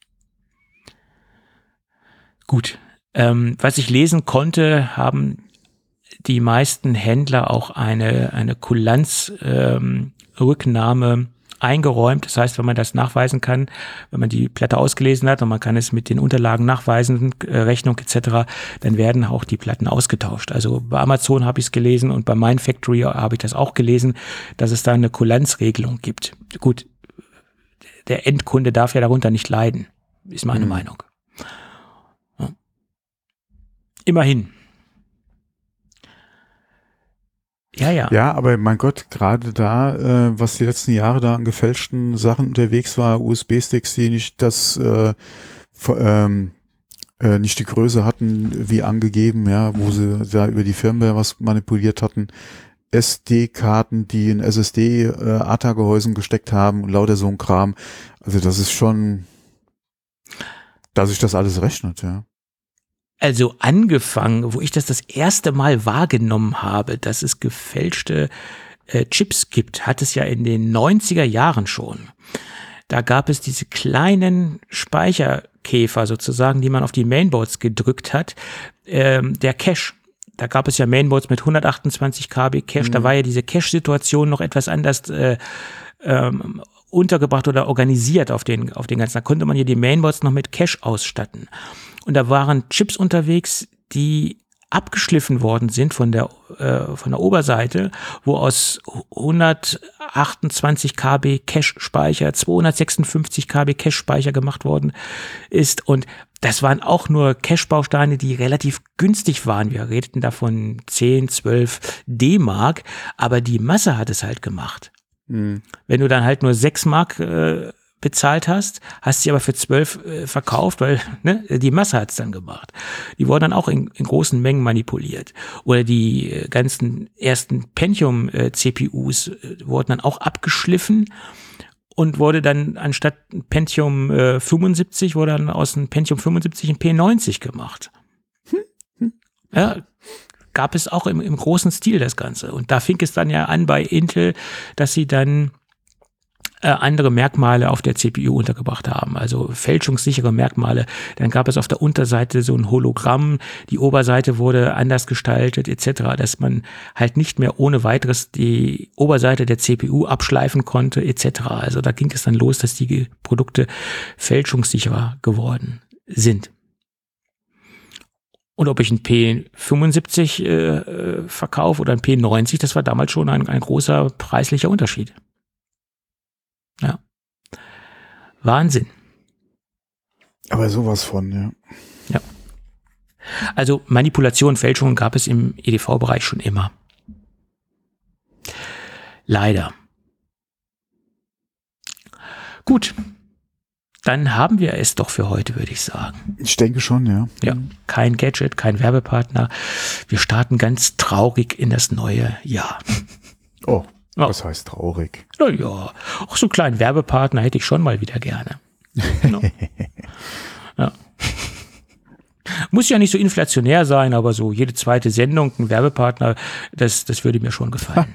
Gut, ähm, was ich lesen konnte, haben die meisten Händler auch eine, eine Kulanzrücknahme ähm, eingeräumt. Das heißt, wenn man das nachweisen kann, wenn man die Platte ausgelesen hat und man kann es mit den Unterlagen nachweisen, äh, Rechnung et cetera, dann werden auch die Platten ausgetauscht. Also bei Amazon habe ich es gelesen und bei Mindfactory habe ich das auch gelesen, dass es da eine Kulanzregelung gibt. Gut, der Endkunde darf ja darunter nicht leiden, ist meine Mhm. Meinung. Ja. Immerhin. Ja, ja. Ja, aber mein Gott, gerade da, äh, was die letzten Jahre da an gefälschten Sachen unterwegs war, U S B-Sticks, die nicht das, äh, ver- ähm, äh, nicht die Größe hatten, wie angegeben, ja, wo sie da über die Firmware was manipuliert hatten, S D-Karten, die in S S D-A T A-Gehäusen gesteckt haben und lauter so ein Kram. Also das ist schon, dass sich das alles rechnet, ja. Also angefangen, wo ich das das erste Mal wahrgenommen habe, dass es gefälschte äh, Chips gibt, hat es ja in den neunziger Jahren schon. Da gab es diese kleinen Speicherkäfer sozusagen, die man auf die Mainboards gedrückt hat. Ähm, der Cache. Da gab es ja Mainboards mit hundertachtundzwanzig Kilobyte Cache. Mhm. Da war ja diese Cache-Situation noch etwas anders äh, ähm, untergebracht oder organisiert auf den, auf den ganzen. Da konnte man ja die Mainboards noch mit Cache ausstatten. Und da waren Chips unterwegs, die abgeschliffen worden sind von der, äh, von der Oberseite, wo aus hundertachtundzwanzig Kilobyte Cache-Speicher zweihundertsechsundfünfzig Kilobyte Cache-Speicher gemacht worden ist. Und das waren auch nur Cache-Bausteine, die relativ günstig waren. Wir redeten da von zehn, zwölf D-Mark, aber die Masse hat es halt gemacht. Mhm. Wenn du dann halt nur sechs Mark äh, bezahlt hast, hast sie aber für zwölf äh, verkauft, weil ne, die Masse hat's dann gemacht. Die wurden dann auch in, in großen Mengen manipuliert. Oder die äh, ganzen ersten Pentium-C P Us äh, wurden dann auch abgeschliffen und wurde dann anstatt Pentium äh, fünfundsiebzig, wurde dann aus einem Pentium fünfundsiebzig ein P neunzig gemacht. Hm. Hm. Ja, gab es auch im, im großen Stil das Ganze. Und da fing es dann ja an bei Intel, dass sie dann äh, andere Merkmale auf der C P U untergebracht haben, also fälschungssichere Merkmale. Dann gab es auf der Unterseite so ein Hologramm, die Oberseite wurde anders gestaltet et cetera, dass man halt nicht mehr ohne weiteres die Oberseite der C P U abschleifen konnte et cetera. Also da ging es dann los, dass die Produkte fälschungssicherer geworden sind. Und ob ich ein P fünfundsiebzig äh, verkaufe oder ein P neunzig, das war damals schon ein, ein großer preislicher Unterschied. Ja. Wahnsinn. Aber sowas von, ja. Ja. Also Manipulation, Fälschungen gab es im E D V-Bereich schon immer. Leider. Gut. dann haben wir es doch für heute, würde ich sagen. Ich denke schon, ja. Ja, kein Gadget, kein Werbepartner. Wir starten ganz traurig in das neue Jahr. Oh, oh. Was heißt traurig? Naja, auch so einen kleinen Werbepartner hätte ich schon mal wieder gerne. No. Ja. Muss ja nicht so inflationär sein, aber so jede zweite Sendung ein Werbepartner, das, das würde mir schon gefallen.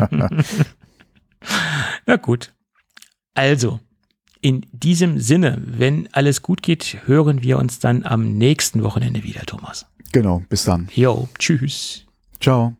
Na gut. Also, in diesem Sinne, wenn alles gut geht, hören wir uns dann am nächsten Wochenende wieder, Thomas. Genau, bis dann. Jo, tschüss. Ciao.